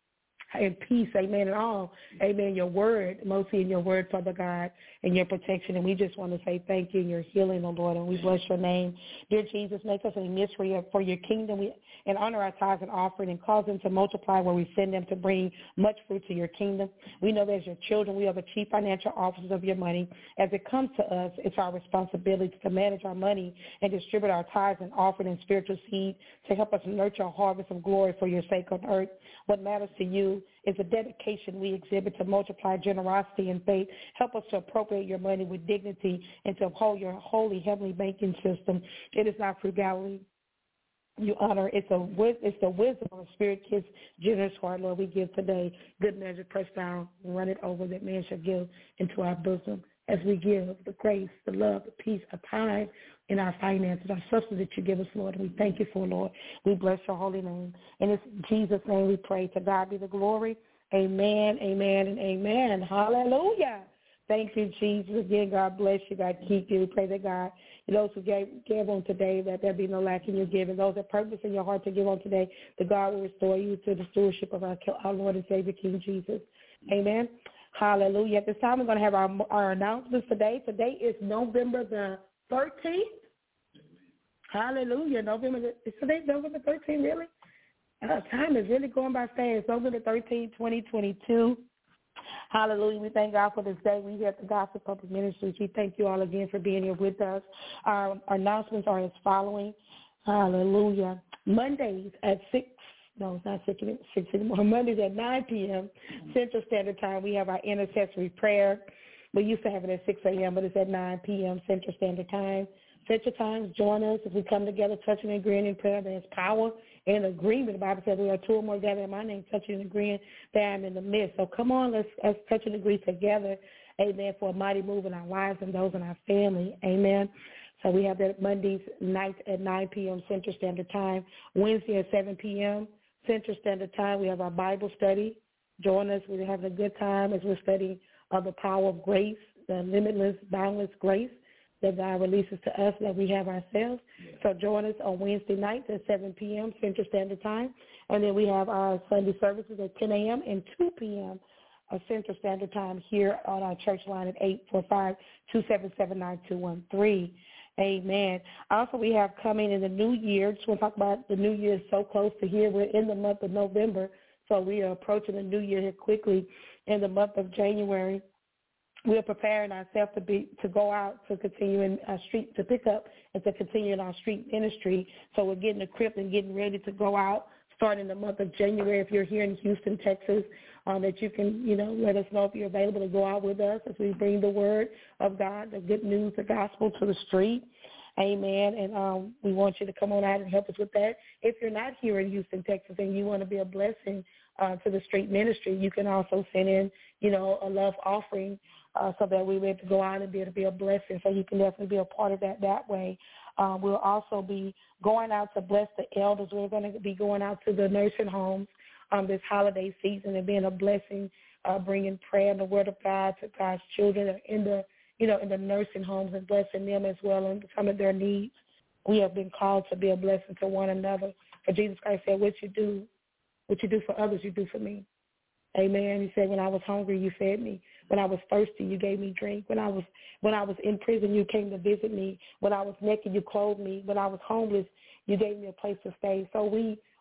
A: and peace, amen, and all, amen, your word, mostly in your word, Father God, and your protection. And we just want to say thank you and your healing, oh Lord, and we bless your name. Dear Jesus, make us a mystery for your kingdom we, and honor our tithes and offering and cause them to multiply where we send them to bring much fruit to your kingdom. We know that as your children, we are the chief financial officers of your money. As it comes to us, it's our responsibility to manage our money and distribute our tithes and offering and spiritual seed to help us nurture a harvest of glory for your sake on earth. What matters to you is the dedication we exhibit to multiply generosity and faith. Help us to appropriate your money with dignity and to uphold your holy heavenly banking system. It is not frugality. You honor. It's a it's the wisdom of Spirit Kids generous heart, Lord, we give today. Good measure, pressed down, run it over, that man shall give into our bosom as we give the grace, the love, the peace, our time, in our finances, our substance that you give us, Lord. And we thank you for, Lord. We bless your holy name. And it's in Jesus' name we pray. To God be the glory. Amen, amen, and amen. Hallelujah. Thank you, Jesus. Again, God bless you. God keep you. We pray that God, those who gave, gave on today, that there be no lack in your giving. Those that purpose in your heart to give on today, that God will restore you to the stewardship of our, our Lord and Savior, King Jesus. Amen. Hallelujah. At this time, we're going to have our, our announcements today. Today is November the thirteenth. Hallelujah. November, is today November thirteenth, really? Uh, time is really going by fast. November thirteenth, twenty twenty-two. Hallelujah. We thank God for this day. We here at the Gospel Public Ministries. We thank you all again for being here with us. Our, our announcements are as following. Hallelujah. Mondays at six. No, it's not six, six anymore. Mondays at nine p.m. Central Standard Time, we have our intercessory prayer. We used to have it at six a.m., but it's at nine p.m. Central Standard Time. Central Times, join us as we come together, touching and agreeing in prayer. There's power in agreement. The Bible says we are two or more gathered in my name, touching and agreeing that I'm in the midst. So come on, let's, let's touch and agree together, amen, for a mighty move in our lives and those in our family, amen. So we have that Mondays nights at nine p.m. Central Standard Time. Wednesday at seven p.m. Central Standard Time, we have our Bible study. Join us. We're having a good time as we're studying uh, the power of grace, the limitless, boundless grace that God releases to us that we have ourselves. Yeah. So join us on Wednesday nights at seven p.m. Central Standard Time. And then we have our Sunday services at ten a.m. and two p.m. Central Standard Time here on our church line at eight four five, two seven seven, nine two one three. Amen. Also, we have coming in the new year. Just want to talk about the new year is so close to here. We're in the month of November, so we are approaching the new year here quickly in the month of January. We are preparing ourselves to be to go out to continue in our street to pick up and to continue in our street ministry. So we're getting equipped and getting ready to go out starting the month of January. If you're here in Houston, Texas, um, that you can, you know, let us know if you're available to go out with us as we bring the word of God, the good news, the gospel to the street. Amen. And um, we want you to come on out and help us with that. If you're not here in Houston, Texas, and you want to be a blessing uh, to the street ministry, you can also send in, you know, a love offering uh, so that we will be able to go out and be able to be a blessing. So you can definitely be a part of that that way. Um, we'll also be going out to bless the elders. We're going to be going out to the nursing homes um, this holiday season and being a blessing, uh, bringing prayer and the word of God to God's children in the, you know, in the nursing homes and blessing them as well and some of their needs. We have been called to be a blessing to one another. For Jesus Christ said, what you do, what you do for others, you do for me. Amen. He said, when I was hungry, you fed me. When I was thirsty, you gave me drink. When I was when I was in prison, you came to visit me. When I was naked, you clothed me. When I was homeless, you gave me a place to stay. So we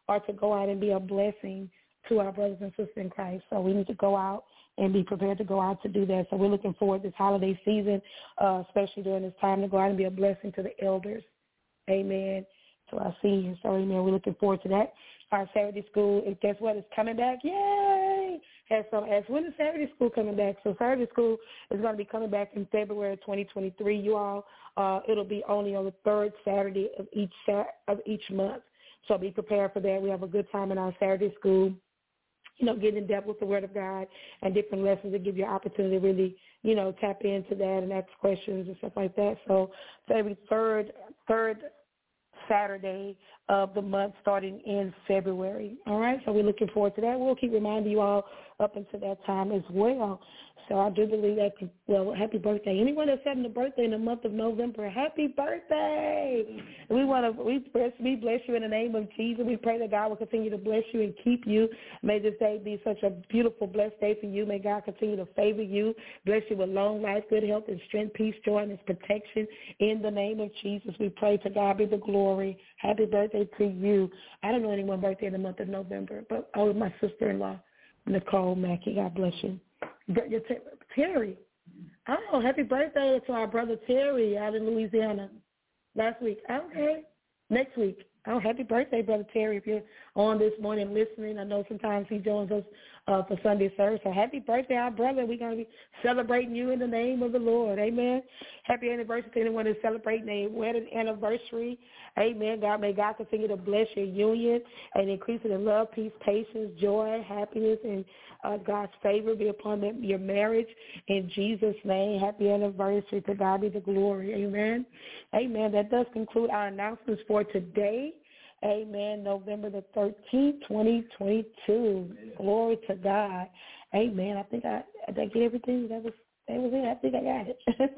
A: are to go out and be a blessing to our brothers and sisters in Christ. So we need to go out and be prepared to go out to do that. So we're looking forward this holiday season, uh, especially during this time, to go out and be a blessing to the elders. Amen. To our seniors. So, amen, we're looking forward to that. Our Saturday school, guess what? It's coming back. Yay! Has some asked, when is Saturday school coming back? So Saturday school is going to be coming back in February twenty twenty-three. You all, uh, it'll be only on the third Saturday of each of each month. So be prepared for that. We have a good time in our Saturday school, you know, getting in depth with the Word of God and different lessons that give you an opportunity to really, you know, tap into that and ask questions and stuff like that. So, so every third third Saturday of the month starting in February. All right, so we're looking forward to that. We'll keep reminding you all up until that time as well. So I do believe that, well, happy birthday. Anyone that's having a birthday in the month of November, happy birthday. We want to, we bless, we bless you in the name of Jesus. We pray that God will continue to bless you and keep you. May this day be such a beautiful, blessed day for you. May God continue to favor you, bless you with long life, good health, and strength, peace, joy, and his protection. In the name of Jesus, we pray to God be the glory. Happy birthday to you. I don't know anyone's birthday in the month of November, but oh, my sister-in-law, Nicole Mackey. God bless you. Terry. Oh, happy birthday to our brother Terry out in Louisiana last week. Okay. Next week. Oh, happy birthday, Brother Terry, if you're on this morning listening. I know sometimes he joins us uh, for Sunday service. So happy birthday, our brother. We're going to be celebrating you in the name of the Lord. Amen. Happy anniversary to anyone who's celebrating a wedding anniversary. Amen. God, may God continue to bless your union and increase it in love, peace, patience, joy, happiness, and uh, God's favor be upon them, your marriage. In Jesus' name, happy anniversary. To God be the glory. Amen. Amen. That does conclude our announcements for today. Amen. November the thirteenth, twenty twenty-two. Glory to God. Amen. I think I, did I get everything that was that was it. I think I got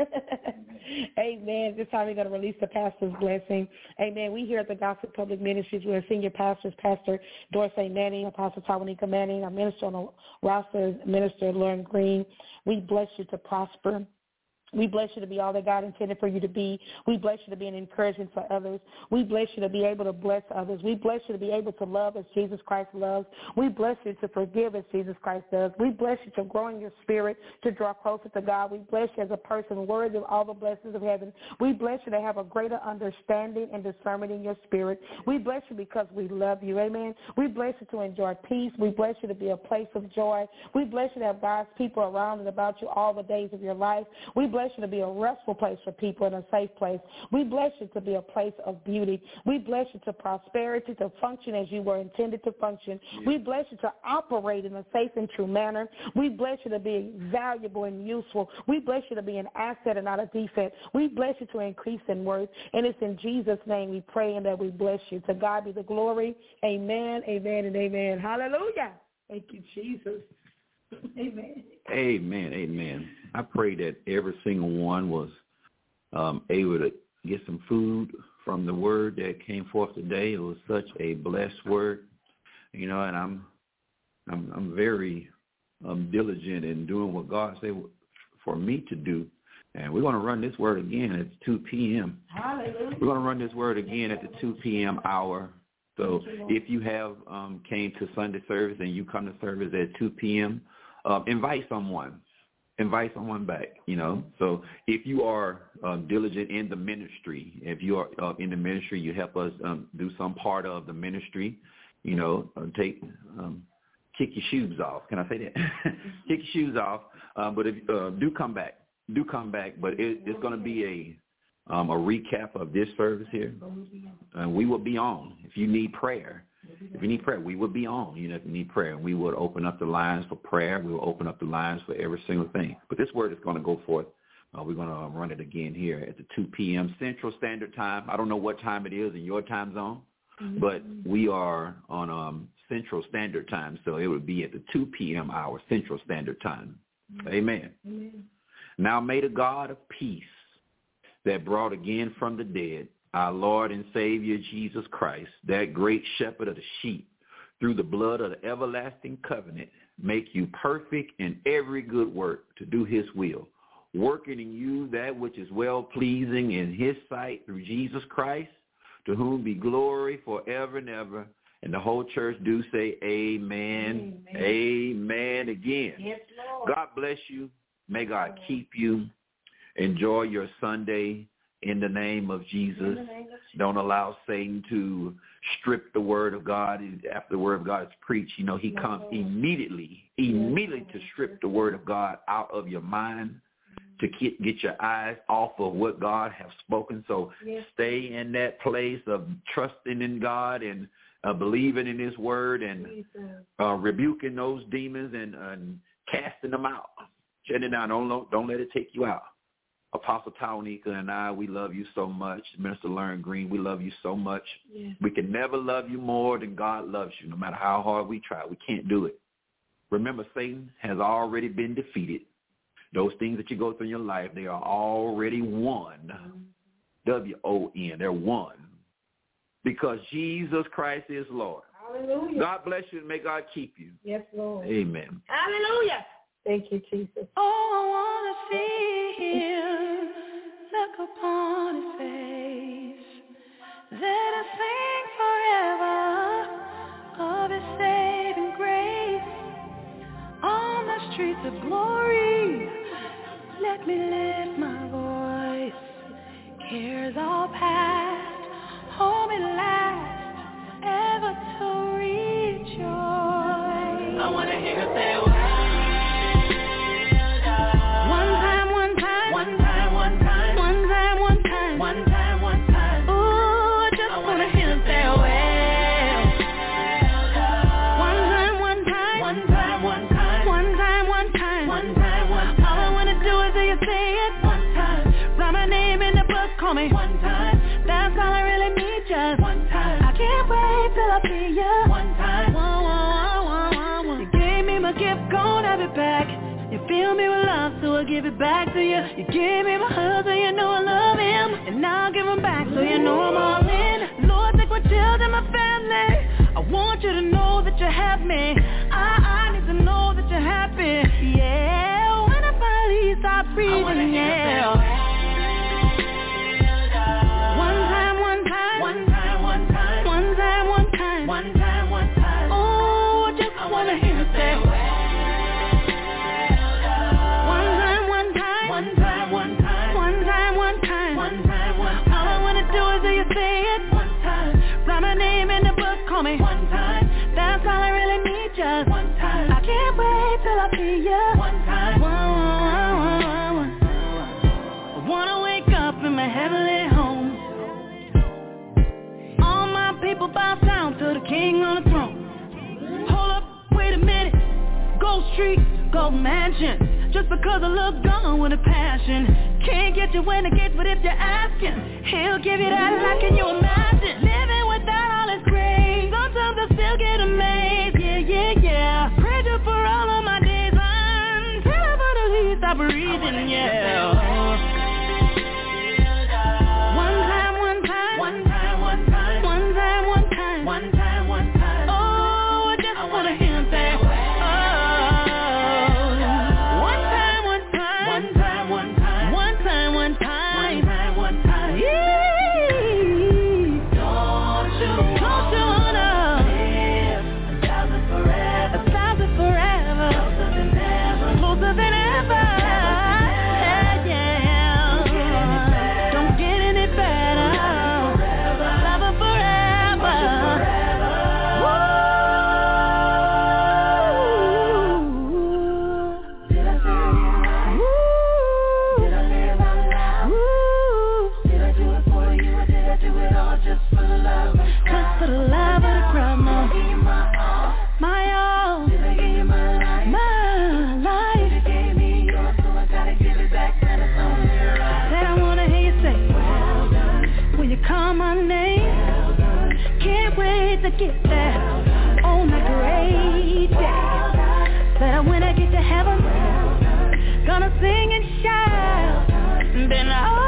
A: it. Amen. This time we're going to release the pastor's blessing. Amen. We here at the Gospel Public Ministries, we're senior pastors, Pastor Dorsey Manning, Apostle Tawanika Manning, our minister on the roster is Minister Lauren Green. We bless you to prosper. We bless you to be all that God intended for you to be. We bless you to be an encouragement for others. We bless you to be able to bless others. We bless you to be able to love as Jesus Christ loves. We bless you to forgive as Jesus Christ does. We bless you to grow in your spirit, to draw closer to God. We bless you as a person worthy of all the blessings of heaven. We bless you to have a greater understanding and discernment in your spirit. We bless you because we love you. Amen. We bless you to enjoy peace. We bless you to be a place of joy. We bless you to have God's people around and about you all the days of your life. We bless you to be a restful place for people and a safe place. We bless you to be a place of beauty. We bless you to prosperity, to function as you were intended to function. Yeah. We bless you to operate in a safe and true manner. We bless you to be valuable and useful. We bless you to be an asset and not a defect. We bless you to increase in worth. And it's in Jesus' name we pray and that we bless you. To God be the glory. Amen, amen, and amen. Hallelujah. Thank you, Jesus. Amen.
C: Amen. Amen. I pray that every single one was um, able to get some food from the word that came forth today. It was such a blessed word, you know, and I'm I'm, I'm very um, diligent in doing what God said for me to do. And we're going to run this word again at two p.m. Hallelujah. We're going to run this word again at the two p.m. hour. So if you have um, came to Sunday service and you come to service at two p.m., Uh, invite someone, invite someone back, you know. So if you are um, diligent in the ministry, if you are uh, in the ministry, you help us um, do some part of the ministry, you know, uh, take, um, kick your shoes off. Can I say that? Kick your shoes off. Uh, but if uh, do come back, do come back. But it, it's going to be a um, a recap of this service here, and we will be on. If you need prayer. If you need prayer, we will be on. You know, if you need prayer, we will open up the lines for prayer. We will open up the lines for every single thing. But this word is going to go forth. Uh, we're going to run it again here at the two p.m. Central Standard Time. I don't know what time it is in your time zone, mm-hmm. but we are on um, Central Standard Time, so it would be at the two p.m. hour, Central Standard Time. Mm-hmm. Amen. Amen. Now may the God of peace that brought again from the dead our Lord and Savior Jesus Christ, that great shepherd of the sheep, through the blood of the everlasting covenant, make you perfect in every good work to do his will, working in you that which is well-pleasing in his sight through Jesus Christ, to whom be glory forever and ever. And the whole church do say amen, amen, amen again.
A: Yes, Lord.
C: God bless you. May God keep you. Enjoy your Sunday in the name of Jesus. Name of Jesus. Don't allow Satan to strip the word of God. After the word of God is preached, you know, he no, comes Lord. immediately, immediately yes, to strip the word of God out of your mind, to get, get your eyes off of what God has spoken. So yes. stay in that place of trusting in God and uh, believing in his word and uh, rebuking those demons and, and casting them out. Shutting it down. Don't, don't let it take you out. Apostle Tawanika and I, we love you so much. Minister Lauren Green, we love you so much. Yes. We can never love you more than God loves you, no matter how hard we try. We can't do it. Remember, Satan has already been defeated. Those things that you go through in your life, they are already won. Mm-hmm. W O N, they're won. Because Jesus Christ is Lord.
A: Hallelujah.
C: God bless you and may God keep you.
A: Yes, Lord.
C: Amen.
A: Hallelujah. Thank you, Jesus.
F: Oh, I want to see him, look upon his face. Let us sing forever of his saving grace. On the streets of glory, let me lift my voice. Cares all past, hold me last, ever to rejoice. I want to hear her say, me one time, that's all I really need, just one time. I can't wait till I see you one time. Whoa, whoa, whoa, whoa, whoa. You gave me my gift, gon' have it back. You fill me with love, so I give it back to you. You gave me my husband, you know I love him, and now I'll give him back, so you know I'm all in. Lord, take my children, my family. I want you to know that you have me. I, I need to know that you're happy. Yeah, when I finally stop breathing, yeah. Me one time, that's all I really need, just one time. I can't wait till I see you one time. Whoa, whoa, whoa, whoa. I wanna wake up in my heavenly home. All my people bow down to the King on the throne. Hold up, wait a minute. Gold Street, Gold Mansion. Just because I look gone with a passion. Can't get you when it gets, but if you're asking, he'll give you that like, can you imagine? Living without all his grace. Sometimes I still get amazed, yeah, yeah, yeah. Praise you for all of my days until I finally stop breathing, yeah. One time, one time, one time, one time, one time, one time, one time, one time. Oh, I just I wanna hear him say, oh. One time, one time, one time, one time, one time, one time, one time, one time. Yeah. To get there on a great day. Said when I get to heaven, gonna sing and shout. Then I